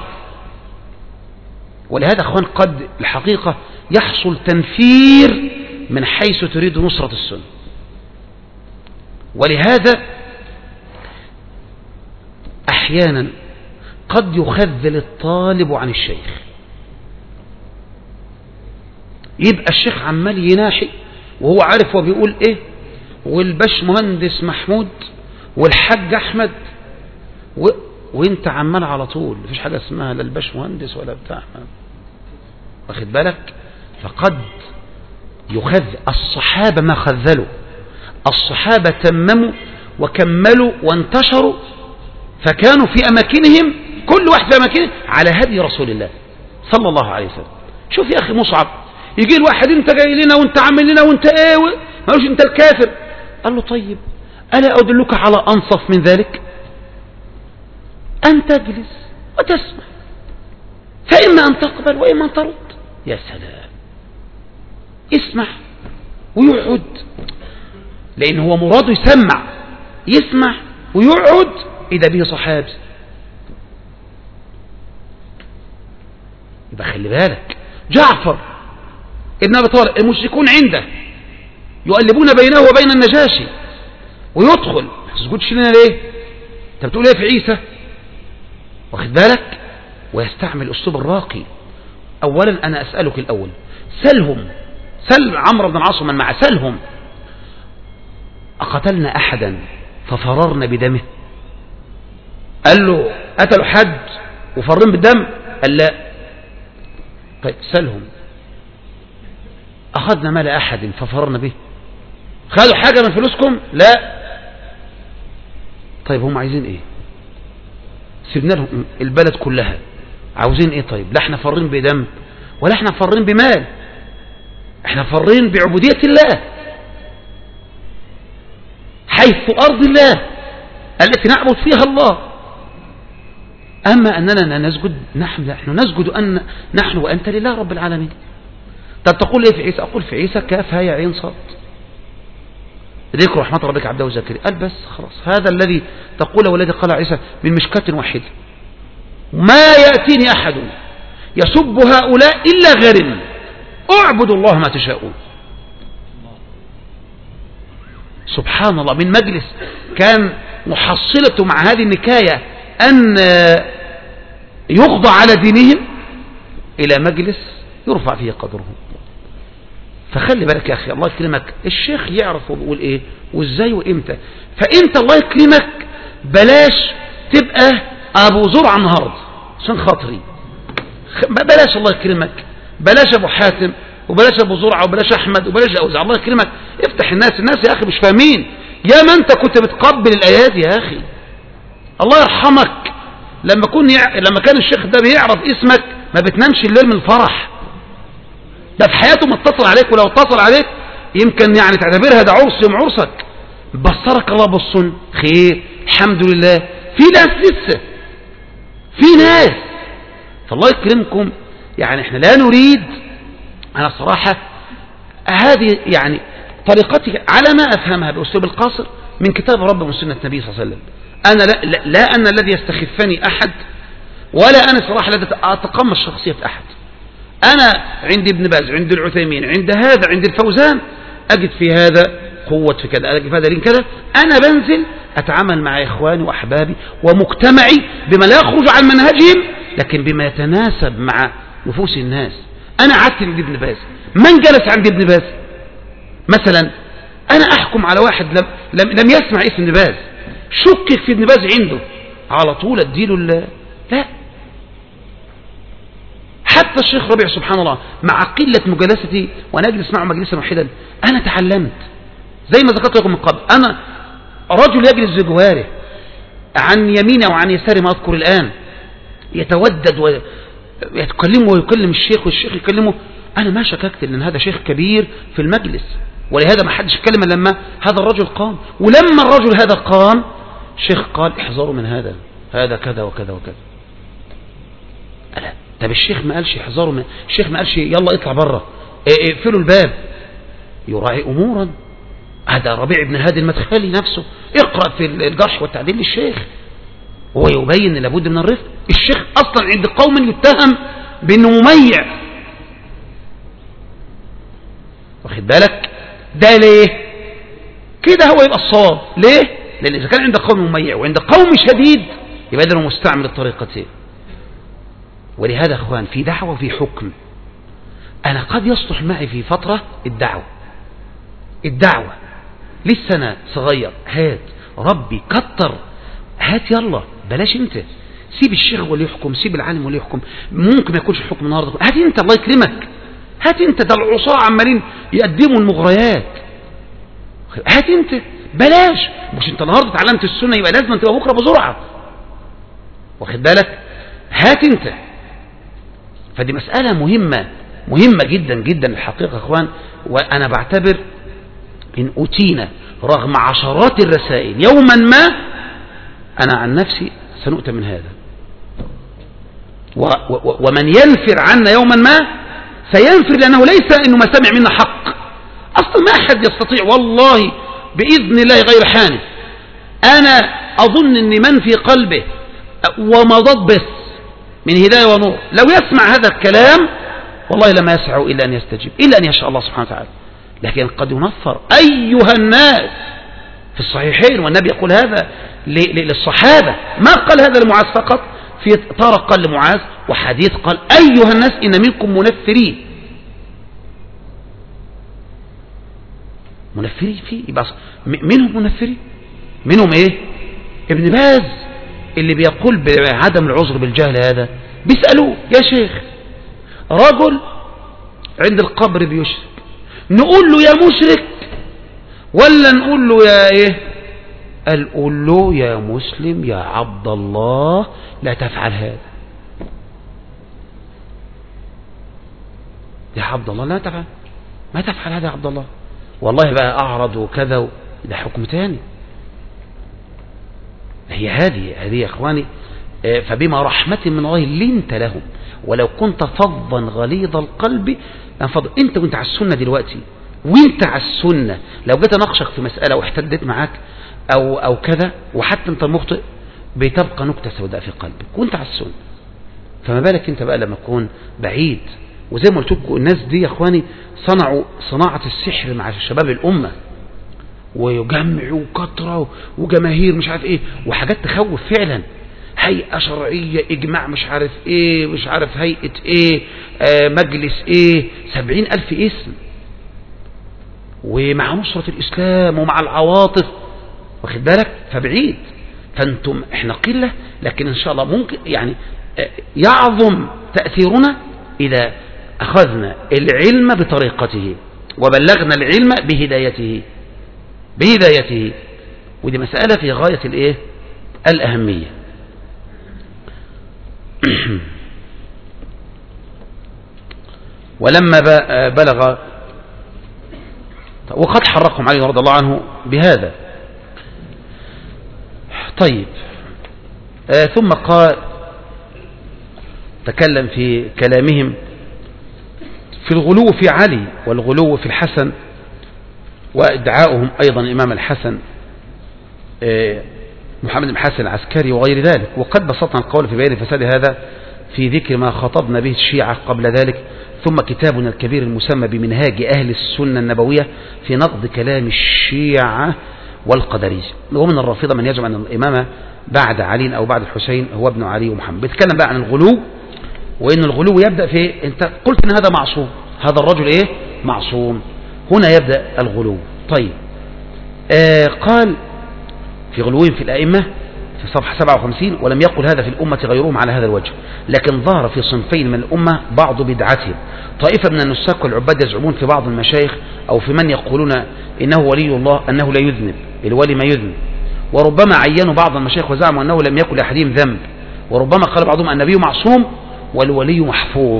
S1: ولهذا أخوان قد الحقيقة يحصل تنفير من حيث تريد نصرة السنة. ولهذا أحيانا قد يخذل الطالب عن الشيخ، يبقى الشيخ عمال يناحي وهو عارف هو بيقول ايه، والباش مهندس محمود والحاج احمد و... وانت عمال على طول مفيش حاجة اسمها لا الباش مهندس ولا بتاع، واخد بالك. فقد يخذ الصحابة ما خذلوا، الصحابة تمموا وكملوا وانتشروا، فكانوا في أماكنهم كل واحد في أماكنه على هدي رسول الله صلى الله عليه وسلم. شوف يا أخي مصعب، يجي الواحد انت جاي لنا وانت عامل لنا وانت ايه، ما قالوش انت الكافر، قال له طيب ألا أدلك على أنصف من ذلك؟ أن تجلس وتسمع، فإما أن تقبل وإما أن ترد. يا سلام، اسمع ويقعد، لأن هو مراده يسمع، يسمع ويقعد إذا به صحابي. يبقى خلي بالك، جعفر ابن أبي طالب المشركون عنده يقلبون بينه وبين النجاشي ويدخل، ما تسجدش لنا ليه؟ انت بتقول ايه في عيسى؟ واخد بالك، ويستعمل اسلوب الراقي. اولا انا اسالك الاول، سلهم، سل عمرو بن العاص من مع سلهم، اقتلنا احدا ففررنا بدمه؟ قال له قتلوا حد وفرين بالدم؟ قال لا. طيب سلهم، اخذنا مال احد ففررنا به؟ خدوا حاجة من فلوسكم؟ لا. طيب هم عايزين ايه؟ سيبنا لهم البلد كلها، عاوزين ايه؟ طيب لا احنا فرين بدم ولا احنا فرين بمال، احنا فرين بعبودية الله حيث ارض الله التي نعبد فيها الله. اما اننا نسجد، نحن نحن نسجد ان نحن وانت لله رب العالمين. طب تقول ايه في عيسى؟ اقول في عيسى كاف هاء عين صاد، ذكر رحمة ربك عبده وزكريا. قال بس خلاص، هذا الذي تقوله والذي قال عيسى من مشكاة واحدة، ما يأتيني أحد يسب هؤلاء إلا غرم، اعبدوا الله ما تشاءون. سبحان الله، من مجلس كان محصلته مع هذه النكاية أن يخضع على دينهم إلى مجلس يرفع فيه قدرهم. فخلي بالك يا أخي، الله يكرمك، الشيخ يعرف بيقول إيه وإزاي وإمتى. فإنت الله يكرمك بلاش تبقى أبو زرع النهاردة عشان خاطري، بلاش الله يكرمك، بلاش أبو حاتم وبلاش أبو زرع وبلاش أحمد وبلاش أوزع. الله يكرمك افتح الناس، الناس يا أخي مش فاهمين، يا ما أنت كنت بتقبل الآيات يا أخي. الله يرحمك لما كن يع... لما كان الشيخ ده بيعرف اسمك ما بتنامش الليل من الفرح، ده في حياته ما اتصل عليك، ولو اتصل عليك يمكن يعني تعتبرها ده عرس يوم عرسك. بصرك الله بالصن خير الحمد لله. في ناس لسه، في ناس، فالله يكرمكم يعني احنا لا نريد، انا صراحة هذه يعني طريقتي على ما افهمها باسلوب القاصر من كتاب رب وسنة النبي صلى الله عليه وسلم. انا لا, لا, لا انا الذي يستخفني احد، ولا انا صراحة الذي اتقمص شخصية احد. أنا عند ابن باز، عند العثيمين، عند هذا، عند الفوزان، أجد في هذا قوة في كذا، أجد في هذا لين كذا. أنا بنزل أتعامل مع إخواني وأحبابي ومجتمعي بما لا يخرج عن منهجهم، لكن بما يتناسب مع نفوس الناس. أنا قعدت عند ابن باز، من جلس عند ابن باز مثلا؟ أنا أحكم على واحد لم, لم, لم يسمع اسم ابن باز، شكك في ابن باز عنده، على طول أديله لا. حتى الشيخ ربيع سبحان الله مع قلة مجالستي وأنا أجلس معه مجلسا واحدا أنا تعلمت، زي ما ذكرت لكم من قبل، أنا رجل يجلس بجواره عن يمينه وعن يساره ما أذكر الآن، يتودد ويتكلمه ويكلم الشيخ والشيخ يكلمه. أنا ما شككت لأن هذا شيخ كبير في المجلس، ولهذا ما حدش يتكلم لما هذا الرجل قام. ولما الرجل هذا قام شيخ قال احذروا من هذا، هذا كذا وكذا وكذا. ألا طب الشيخ ما قالش احذروا من، الشيخ ما قالش يلا اطلع بره اقفلوا الباب، يراعي امورا. هذا ربيع بن هادي المدخلي نفسه اقرأ في الجرح والتعديل للشيخ وهو يبين لابد من الرفق. الشيخ اصلا عند قوم يتهم بانه مميع، واخد بالك؟ ده ليه كده؟ هو يبقى الصواب ليه؟ لان اذا كان عند قوم مميع وعند قوم شديد يبقى ده مستعمل الطريقتين. ولهذا اخوان في دعوة وفي حكم. انا قد يصلح معي في فترة الدعوة الدعوة لسه انا صغير، هات ربي كتر، هات يلا بلاش انت، سيب الشيخ واللي يحكم، سيب العالم واللي يحكم، ممكن ما يكونش الحكم النهارده، هات انت الله يكرمك، هات انت، ده العصاة عمالين يقدموا المغريات، هات انت بلاش، مش انت النهارده اتعلمت السنة يبقى لازم تبقى بكره بسرعة، واخد بالك؟ هات انت. فدي مسألة مهمة مهمة جدا جدا الحقيقة اخوان. وانا بعتبر ان اتينا رغم عشرات الرسائل يوما ما، انا عن نفسي سنؤتى من هذا، و و ومن ينفر عنا يوما ما سينفر، لانه ليس انه ما سمع منا حق، اصلا ما احد يستطيع والله باذن الله غير حانف. انا اظن ان من في قلبه ومضض بس من هداية ونور لو يسمع هذا الكلام والله لما يسعه إلا أن يستجيب، إلا أن يشاء الله سبحانه وتعالى. لكن قد ينفر أيها الناس في الصحيحين، والنبي يقول هذا للصحابة، ما قال هذا لمعاذ فقط، في طارق قال لمعاذ، وحديث قال أيها الناس إن منكم منفرين. منفرين فيه يبقى منهم منفرين، منهم إيه؟ ابن باز اللي بيقول بعدم العذر بالجهل، هذا بيسألوه يا شيخ رجل عند القبر بيشرك، نقول له يا مشرك ولا نقول له يا ايه؟ قال قول له يا مسلم يا عبد الله لا تفعل هذا، يا عبد الله لا تفعل، ما تفعل هذا يا عبد الله، والله بقى اعرض وكذا، ده حكم تاني. هي هذه هذه يا اخواني. فبما رحمة من الله لنت لهم ولو كنت فظا غليظ القلب لانفضوا. انت وانت على السنة دلوقتي، وانت على السنة لو جيت اناقشك في مسألة واحتدت معاك او او كذا وحتى انت مخطئ بتبقى نكتة سوداء في قلبك وانت على السنة، فما بالك انت بقى لما تكون بعيد. وزي ما قلت لكم الناس دي يا اخواني صنعوا صناعة السحر مع شباب الامة، ويجمعوا كترة وجماهير مش عارف ايه وحاجات تخوف فعلا، هيئة شرعية اجماع مش عارف ايه مش عارف هيئة ايه آه مجلس ايه سبعين الف اسم، ومع نصرة الاسلام ومع العواطف، واخد بالك؟ فبعيد. فانتم احنا قلة، لكن ان شاء الله ممكن يعني آه يعظم تأثيرنا اذا اخذنا العلم بطريقته وبلغنا العلم بهدايته بهدايته ودي مسألة في غاية الايه الأهمية. ولما بلغ وقد حرقهم علي رضي الله عنه بهذا. طيب آه ثم قال تكلم في كلامهم في الغلو في علي والغلو في الحسن، وادعاؤهم أيضا الإمام الحسن آه محمد بن حسن العسكري وغير ذلك. وقد بسطنا القول في بيان فساد هذا في ذكر ما خطبنا به الشيعة قبل ذلك. ثم كتابنا الكبير المسمى بمنهاج أهل السنة النبوية في نقد كلام الشيعة والقدرية، ومن الرافضة من يجمع أن الإمامة بعد علي أو بعد الحسين هو ابن علي ومحمد. بيتكلم بقى عن الغلو، وإن الغلو يبدأ في، أنت قلت أن هذا معصوم، هذا الرجل إيه معصوم، هنا يبدأ الغلو. طيب آه قال في غلوهم في الأئمة في صفحة سبعة وخمسين، ولم يقل هذا في الأمة غيرهم على هذا الوجه، لكن ظهر في صنفين من الأمة بعض بدعتهم. طائفة من النساك والعباد يزعمون في بعض المشايخ أو في من يقولون إنه ولي الله أنه لا يذنب، الولي ما يذنب، وربما عينوا بعض المشايخ وزعموا أنه لم يكن لأحدهم ذنب، وربما قال بعضهم النبي معصوم والولي محفوظ.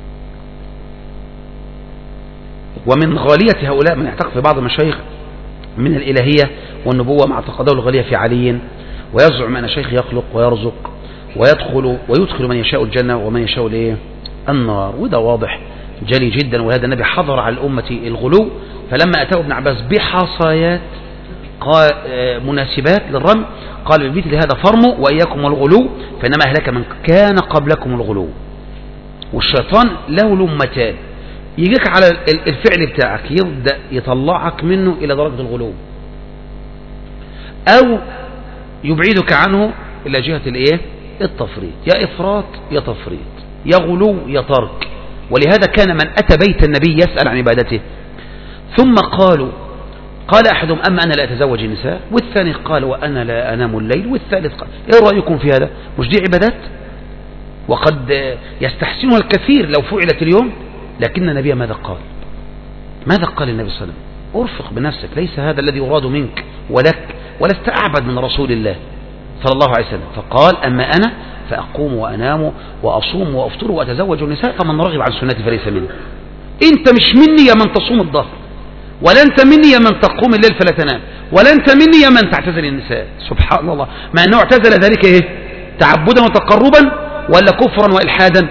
S1: ومن غالية هؤلاء من يعتقد في بعض المشايخ من الإلهية والنبوة مع اعتقاده الغالية في علي، ويزعم أن شيخ يخلق ويرزق ويدخل ويدخل من يشاء الجنة ومن يشاء الايه النار. وده واضح جلي جدا. وهذا النبي حضر على الأمة الغلو، فلما أتاه ابن عباس بحصايات مناسبات للرمي قال بمثل هذا فرموا وإياكم والغلو فإنما أهلك من كان قبلكم الغلو. والشيطان له لمتان، يجيك على الفعل بتاعك يبدأ يطلعك منه إلى درجة الغلو، أو يبعدك عنه إلى جهة الإيه التفريط، يا إفراط يا تفريط، يا غلو يا ترك. ولهذا كان من أتى بيت النبي يسأل عن عبادته، ثم قالوا قال أحدهم أما أنا لا أتزوج النساء، والثاني قال وأنا لا أنام الليل، والثالث قال إيه رأيكم في هذا؟ مش دي عبادات؟ وقد يستحسنها الكثير لو فعلت اليوم، لكن النبي ماذا قال؟ ماذا قال النبي صلى الله عليه وسلم؟ أرفق بنفسك، ليس هذا الذي يراد منك ولك، ولست أعبد من رسول الله صلى الله عليه وسلم. فقال أما أنا فأقوم وأنام وأصوم وأفطر وأتزوج النساء، فمن رغب عن سنتي فليس مني. أنت مش مني يا من تصوم الظهر، ولا أنت مني يا من تقوم الليل فلا تنام، ولا أنت مني يا من تعتزل النساء. سبحان الله، مع أنه اعتزل ذلك إيه؟ تعبدا وتقربا ولا كفرا وإلحادا؟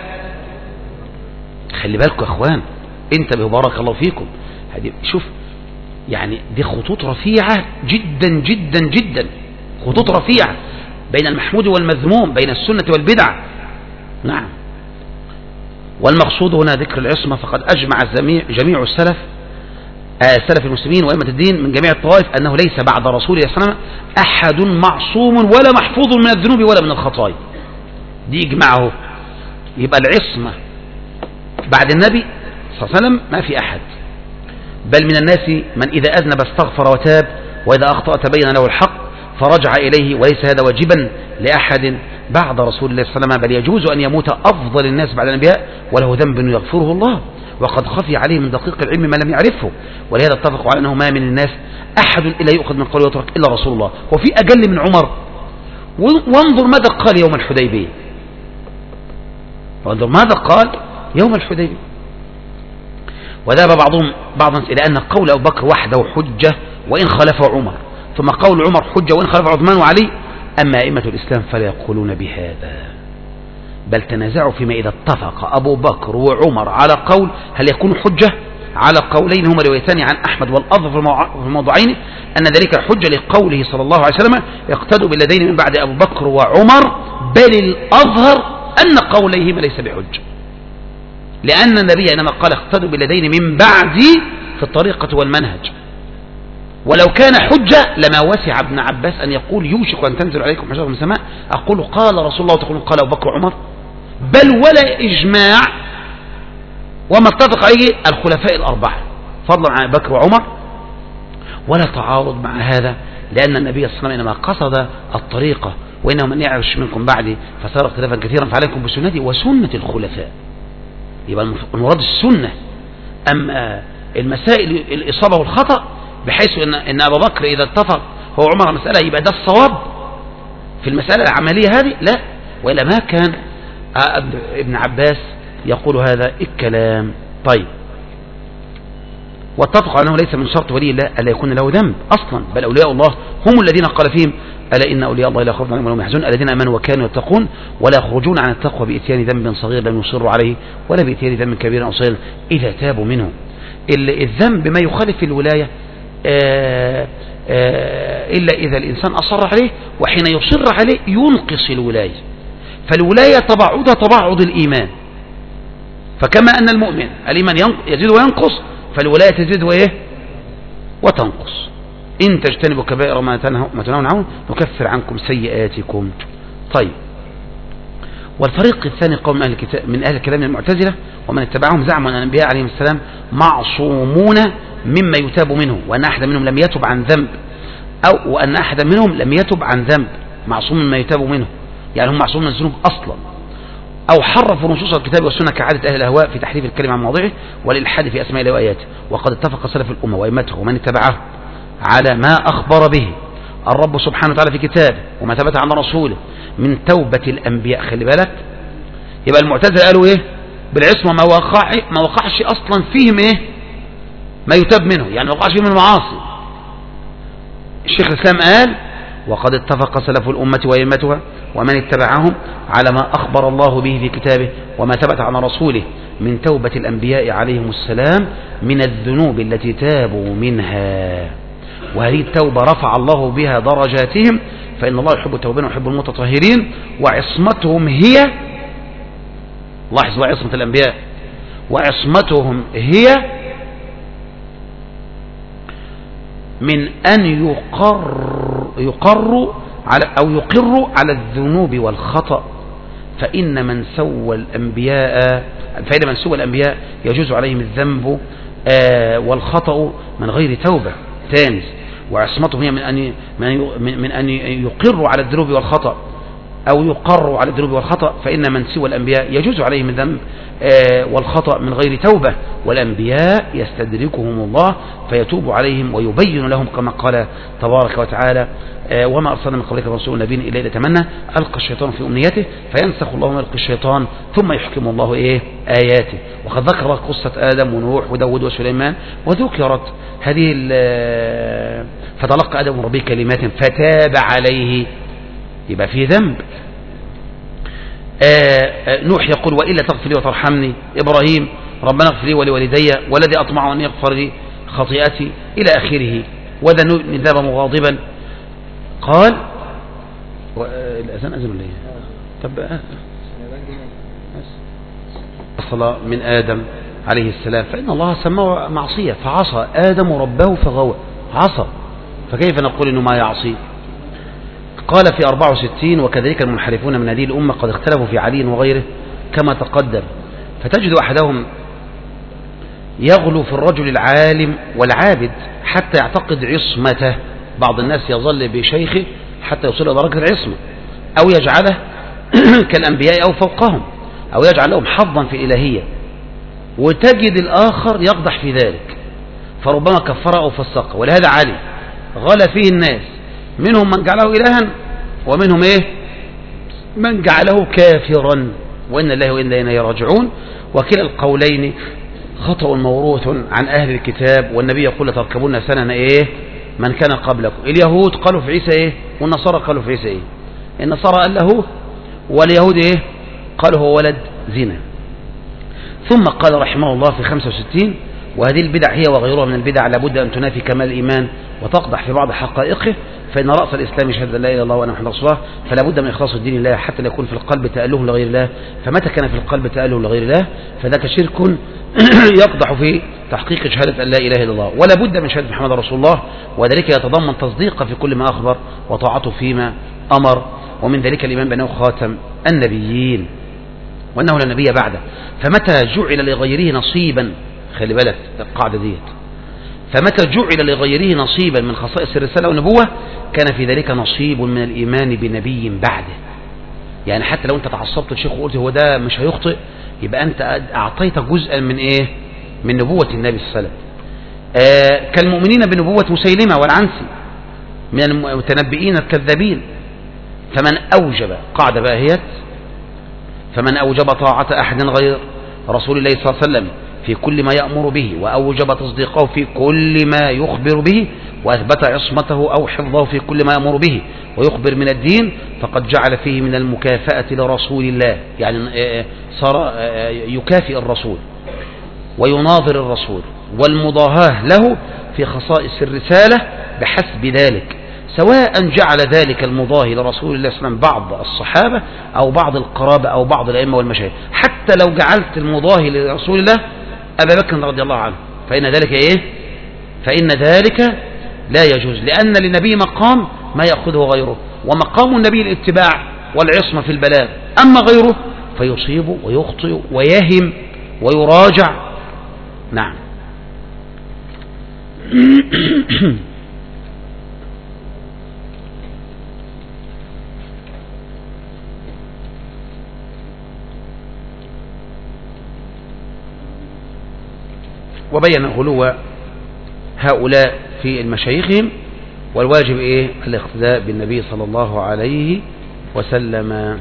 S1: خلي بالكم يا أخوان، انتبهوا بارك الله فيكم. شوف يعني دي خطوط رفيعة جدا جدا جدا، خطوط رفيعة بين المحمود والمذموم، بين السنة والبدع. نعم. والمقصود هنا ذكر العصمة، فقد أجمع جميع, جميع السلف سلف المسلمين وأئمة الدين من جميع الطوائف أنه ليس بعد رسول الله صلى الله عليه وسلم أحد معصوم ولا محفوظ من الذنوب ولا من الخطايا. دي إجماعه. يبقى العصمة بعد النبي صلى الله عليه وسلم ما في أحد، بل من الناس من إذا أذنب استغفر وتاب، وإذا أخطأ تبين له الحق فرجع إليه، وليس هذا واجبا لأحد بعد رسول الله صلى الله عليه وسلم، بل يجوز أن يموت أفضل الناس بعد الأنبياء وله ذنب يغفره الله، وقد خفي عليه من دقيق العلم ما لم يعرفه. ولهذا اتفقوا على أنه ما من الناس أحد إلا يؤخذ من قوله ويترك إلا رسول الله. وفي أجل من عمر. وانظر ماذا قال يوم الحديبية، وانظر ماذا قال يوم الحديبية. وذهب بعضهم بعضا إلى أن قول أبو بكر وحده حجة وإن خالفه عمر، ثم قول عمر حجة وإن خالفه عثمان وعلي. أما أئمة الإسلام فلا يقولون بهذا، بل تنازعوا فيما إذا اتفق أبو بكر وعمر على قول هل يكون حجة على قولين هما روايتان عن أحمد، والأظهر في الموضوعين أن ذلك حجة لقوله صلى الله عليه وسلم يقتدوا بالذين من بعد أبو بكر وعمر، بل الأظهر أن قوليهما ليس بحجة، لأن النبي إنما قال اقتدوا بالذين من بعد في الطريقة والمنهج. ولو كان حجة لما وسع ابن عباس أن يقول يوشك أن تنزل عليكم حجارة من السماء، أقول قال رسول الله وتقول قال أبو بكر وعمر، بل ولا إجماع وما اتفق عليه الخلفاء الأربعة فضلا عن أبي بكر وعمر، ولا تعارض مع هذا، لأن النبي صلى الله عليه وسلم إنما قصد الطريقة، وإنه من يعرش منكم بعدي فصار اختلافا كثيرا فعليكم بسنتي وسنة الخلفاء. يبقى المراد السنة. أما المسائل الإصابة والخطأ بحيث إن, إن أبا بكر إذا اتفق هو عمر مسألة يبقى ده الصواب في المسألة العملية هذه، لا، وإلا ما كان ابن عباس يقول هذا الكلام. طيب، واتفق أنه ليس من شرط ولي الله ألا يكون له ذنب أصلا، بل أولياء الله هم الذين قال فيهم ألا إن أولياء الله لا خوف عليهم ولا هم يحزنون الذين آمنوا وكانوا يتقون ولا يخرجون عن التقوى بإتيان ذنب صغير لم يصروا عليه ولا بإتيان ذنب كبير أو صغير إذا تابوا منه. الذنب ما يخالف الولاية آآ آآ إلا إذا الإنسان أصر عليه، وحين يصر عليه ينقص الولاية. فالولاية تبعضها تبعض الإيمان، فكما أن المؤمن الإيمان يزيد وينقص، فالولاية تزيد وإيه وتنقص. إن تجتنبوا كبائر ما تنهون عنه نكفر عنكم سيئاتكم. طيب، والفريق الثاني قوم من أهل الكتاب من أهل الكلام المعتزلة ومن اتبعهم زعموا أن الأنبياء عليهم السلام معصومون مما يتاب منه، وأن أحد منهم لم يتب عن ذنب، أو وأن أحد منهم لم يتب عن ذنب، معصوم مما يتاب منه، يعني هم معصوم من الذنوب أصلا، أو حرفوا نصوص الكتاب والسنة كعادة أهل الأهواء في تحريف الكلمة عن مواضعه والإلحاد في أسماء الله وآياته. وقد اتفق سلف الأمة وأئمته ومن اتبعه على ما أخبر به الرب سبحانه وتعالى في كتابه وما ثبت عن رسوله من توبة الأنبياء. خلي بالك، يبقى المعتزلة قالوا إيه بالعصمة؟ ما وقع ما وقعش أصلا فيهم إيه ما يتاب منه، يعني ما وقعش فيهم المعاصي، الشيخ الإسلام قال وقد اتفق سلف الأمة وأئمتها ومن اتبعهم على ما أخبر الله به في كتابه وما ثبت عن رسوله من توبة الأنبياء عليهم السلام من الذنوب التي تابوا منها، وهذه التوبة رفع الله بها درجاتهم، فإن الله يحب التوبين ويحب المتطهرين، وعصمتهم هي، لاحظوا عصمة الأنبياء، وعصمتهم هي من أن يقر يقر على أو يقر على الذنوب والخطأ، فإن من سوى الأنبياء فإن من سوى الأنبياء يجوز عليهم الذنب والخطأ من غير توبة. ثاني، وعصمتهم هي من أن من أن يقر على الذنوب والخطأ أو يقر على الذنوب والخطأ، فإن من سوى الأنبياء يجوز عليهم الذنب والخطأ من غير توبة، والأنبياء يستدركهم الله فيتوب عليهم ويبين لهم كما قال تبارك وتعالى وما أرسلنا من قبلك رسول نبي إلا إذا تمنى ألقى الشيطان في أمنيته فينسخ الله ما يلقي الشيطان ثم يحكم الله إيه آياته. وقد ذكر قصة آدم ونوح وداود وسليمان، وذكرت هذه فتلقى آدم من ربه كلمات فتاب عليه، يبقى فيه ذنب. آه نوح يقول وإلا تغفر لي وترحمني، إبراهيم ربنا اغفر لي ولوالدي والذي أطمع أن يغفر لي خطيئتي إلى آخره. وذا نوح ذهب مغاضبا قال الأذان أذن لي طب الصلاة من آدم عليه السلام، فإن الله سماه معصية فعصى آدم ربه فغوى، عصى، فكيف نقول إنه ما يعصي؟ قال في أربعة وستين وكذلك المنحرفون من هذه الأمة قد اختلفوا في علي وغيره كما تقدم، فتجد أحدهم يغلو في الرجل العالم والعابد حتى يعتقد عصمته، بعض الناس يظل بشيخه حتى يوصل إلى درجة العصمة، أو يجعله كالأنبياء أو فوقهم، أو يجعل لهم حظا في الإلهية، وتجد الآخر يقدح في ذلك فربما كفر أو فسق. ولهذا علي غلى فيه الناس، منهم من جعله إلها ومنهم إيه من جعله كافرا، وإن الله وإن إليه راجعون. وكلا القولين خطأ موروث عن أهل الكتاب، والنبي يقول تركبون سنن إيه من كان قبلكم. اليهود قالوا في عيسى إيه والنصارى قالوا في عيسى إيه، النصارى قال له، واليهود إيه قالوا هو ولد زنا. ثم قال رحمه الله في خمسة وستين وهذه البدع هي وغيرها من البدع لابد أن تنافي كمال الإيمان وتقدح في بعض حقائقه، فإن رأس الإسلام شهادة لا إله إلا الله وأن محمد رسول الله، فلا بد من إخلاص الدين لله حتى لا يكون في القلب تأله لغير الله، فمتى كان في القلب تأله لغير الله فذاك شرك يقدح في تحقيق شهادة أن لا إله إلا الله. ولا بد من شهادة محمد رسول الله، وذلك يتضمن تصديقه في كل ما أخبر وطاعته فيما أمر، ومن ذلك الإيمان بأنه خاتم النبيين وأنه لا نبي بعده. فمتى جعل لغيره نصيبا، خلي بالك القاعدة ديت، فمتى جعل لغيره نصيبا من خصائص الرسالة والنبوة كان في ذلك نصيب من الإيمان بنبي بعده. يعني حتى لو أنت تعصبت الشيخ وقلت هو ده مش هيخطئ، يبقى أنت أعطيت جزءا من إيه من نبوة النبي صلى الله عليه وسلم. آه كالمؤمنين بنبوة مسيلمة والعنسي من المتنبئين الكذابين. فمن أوجب، قاعدة بقى هي، فمن أوجب طاعة أحد غير رسول الله صلى الله عليه وسلم في كل ما يأمر به، وأوجب تصديقه في كل ما يخبر به، وأثبت عصمته أو حفظه في كل ما يأمر به ويخبر من الدين، فقد جعل فيه من المكافأة لرسول الله، يعني صار يكافئ الرسول ويناظر الرسول، والمضاهاة له في خصائص الرسالة بحسب ذلك، سواء جعل ذلك المضاهي لرسول الله صلى الله عليه وسلم بعض الصحابة أو بعض القرابة أو بعض الأئمة والمشايخ. حتى لو جعلت المضاهي لرسول الله أبا بكر رضي الله عنه فإن ذلك إيه فإن ذلك لا يجوز، لأن للنبي مقام ما يأخذه غيره، ومقام النبي الاتباع والعصمة في البلاغ، أما غيره فيصيب ويخطئ ويهم ويراجع. نعم. وبين غلو هؤلاء في المشايخهم، والواجب إيه الاقتداء بالنبي صلى الله عليه وسلم.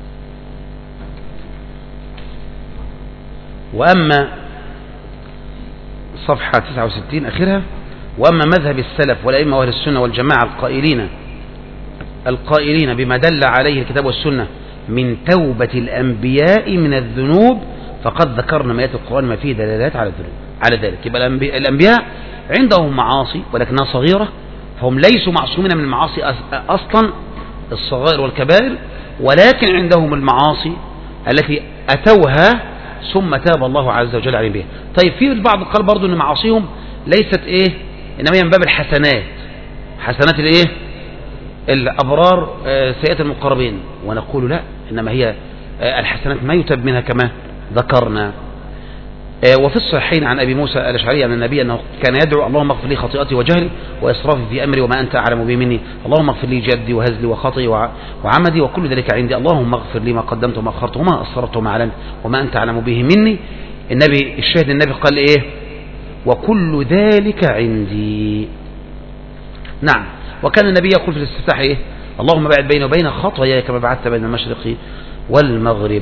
S1: وأما صفحة تسعة وستين آخرها: وأما مذهب السلف والأئمة وأهل السنة والجماعة القائلين القائلين بما دل عليه الكتاب والسنة من توبة الأنبياء من الذنوب فقد ذكرنا من آيات القرآن ما فيه دلالات على الذنوب على ذلك. يبقى الأنبياء عندهم معاصي ولكنها صغيرة، فهم ليسوا معصومين من المعاصي أصلا الصغائر والكبائر، ولكن عندهم المعاصي التي أتوها ثم تاب الله عز وجل عليهم بها. طيب في البعض قال برضو أن معاصيهم ليست إيه إنما هي من باب الحسنات، حسنات الإيه الأبرار سيئات المقربين، ونقول لا، إنما هي الحسنات ما يتاب منها كما ذكرنا. وفي الصحيحين عن أبي موسى الأشعري عن النبي أنه كان يدعو: اللهم اغفر لي خطيئتي وجهلي وإسرافي في أمري وما أنت أعلم به مني، اللهم اغفر لي جدي وهزلي وخطئي وعمدي وكل ذلك عندي، اللهم اغفر لي ما قدمت وما أخرت وما أسررت وما أعلنت وما أنت أعلم به مني. النبي الشاهد النبي قال إيه؟ وكل ذلك عندي. نعم. وكان النبي يقول في الاستفتاح إيه؟ اللهم باعد بيني وبين خطاياي كما بعدت بين المشرق والمغرب.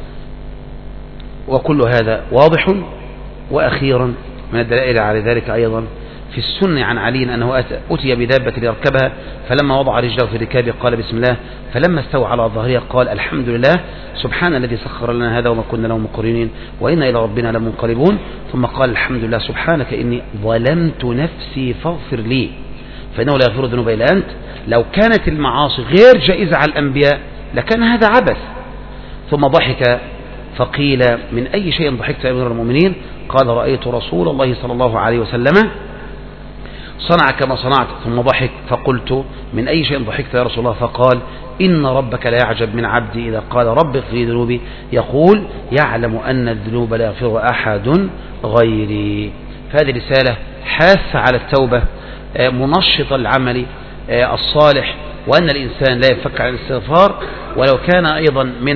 S1: وكل هذا واضح. وأخيرا من الدلائل على ذلك أيضا في السنة عن علي أنه أتي بدابة ليركبها، فلما وضع رجله في ركابه قال بسم الله، فلما استوى على ظهرها قال الحمد لله سبحان الذي سخر لنا هذا وما كنا له مقرنين وإنا إلى ربنا لمنقلبون، ثم قال الحمد لله سبحانك إني ظلمت نفسي فاغفر لي فإنه لا يغفر الذنوب إلا أنت. لو كانت المعاصي غير جائزة على الأنبياء لكان هذا عبث. ثم ضحك فقيل من أي شيء ضحكت يا أمير المؤمنين؟ قال رأيت رسول الله صلى الله عليه وسلم صنع كما صنعت. ثم ضحك فقلت من أي شيء ضحكت يا رسول الله؟ فقال إن ربك لا يعجب من عبدي إذا قال رب اغفر لي ذنوبي يقول يعلم أن الذنوب لا يغفرها أحد غيري. فهذه رسالة حاثة على التوبة منشطة العمل الصالح، وأن الإنسان لا يفك عن الاستغفار ولو كان أيضا من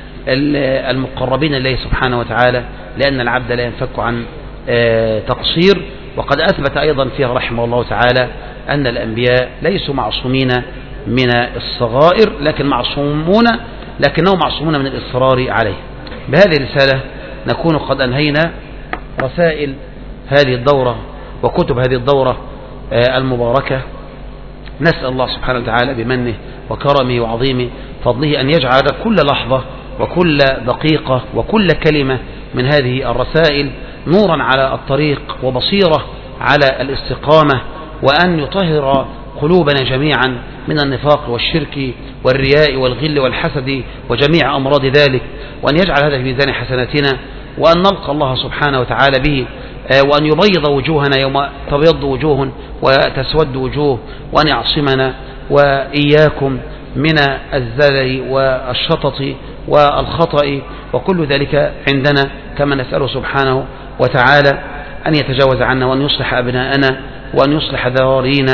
S1: المقربين لله سبحانه وتعالى، لأن العبد لا ينفك عن تقصير. وقد أثبت أيضا فيها رحمه الله تعالى أن الأنبياء ليسوا معصومين من الصغائر لكن معصومون لكنهم معصومون من الإصرار عليه. بهذه الرسالة نكون قد أنهينا رسائل هذه الدورة وكتب هذه الدورة المباركة. نسأل الله سبحانه وتعالى بمنه وكرمه وعظيم فضله أن يجعل كل لحظة وكل دقيقة وكل كلمة من هذه الرسائل نورا على الطريق وبصيرة على الاستقامة، وأن يطهر قلوبنا جميعا من النفاق والشرك والرياء والغل والحسد وجميع أمراض ذلك، وأن يجعل هذا في ميزان حسناتنا، وأن نلقى الله سبحانه وتعالى به، وأن يبيض وجوهنا يوم تبيض وجوه وتسود وجوه، وأن يعصمنا وإياكم من الزلل والشطط والخطأ وكل ذلك عندنا، كما نسأله سبحانه وتعالى أن يتجاوز عنا وأن يصلح أبناءنا وأن يصلح ذرارينا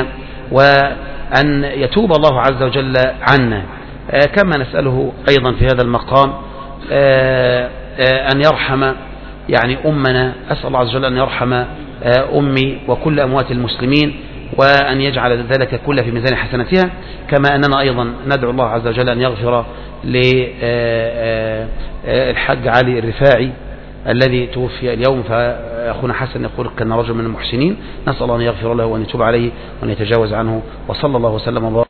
S1: وأن يتوب الله عز وجل عنا. كما نسأله أيضا في هذا المقام أن يرحم يعني أمنا، أسأل الله عز وجل أن يرحم أمي وكل أموات المسلمين وأن يجعل ذلك كله في ميزان حسناتها، كما أننا أيضا ندعو الله عز وجل أن يغفر للحج علي الرفاعي الذي توفي اليوم. فأخونا حسن يقول كان رجل من المحسنين، نسأل الله أن يغفر له وأن يتوب عليه وأن يتجاوز عنه. وصلى الله وسلم وبارك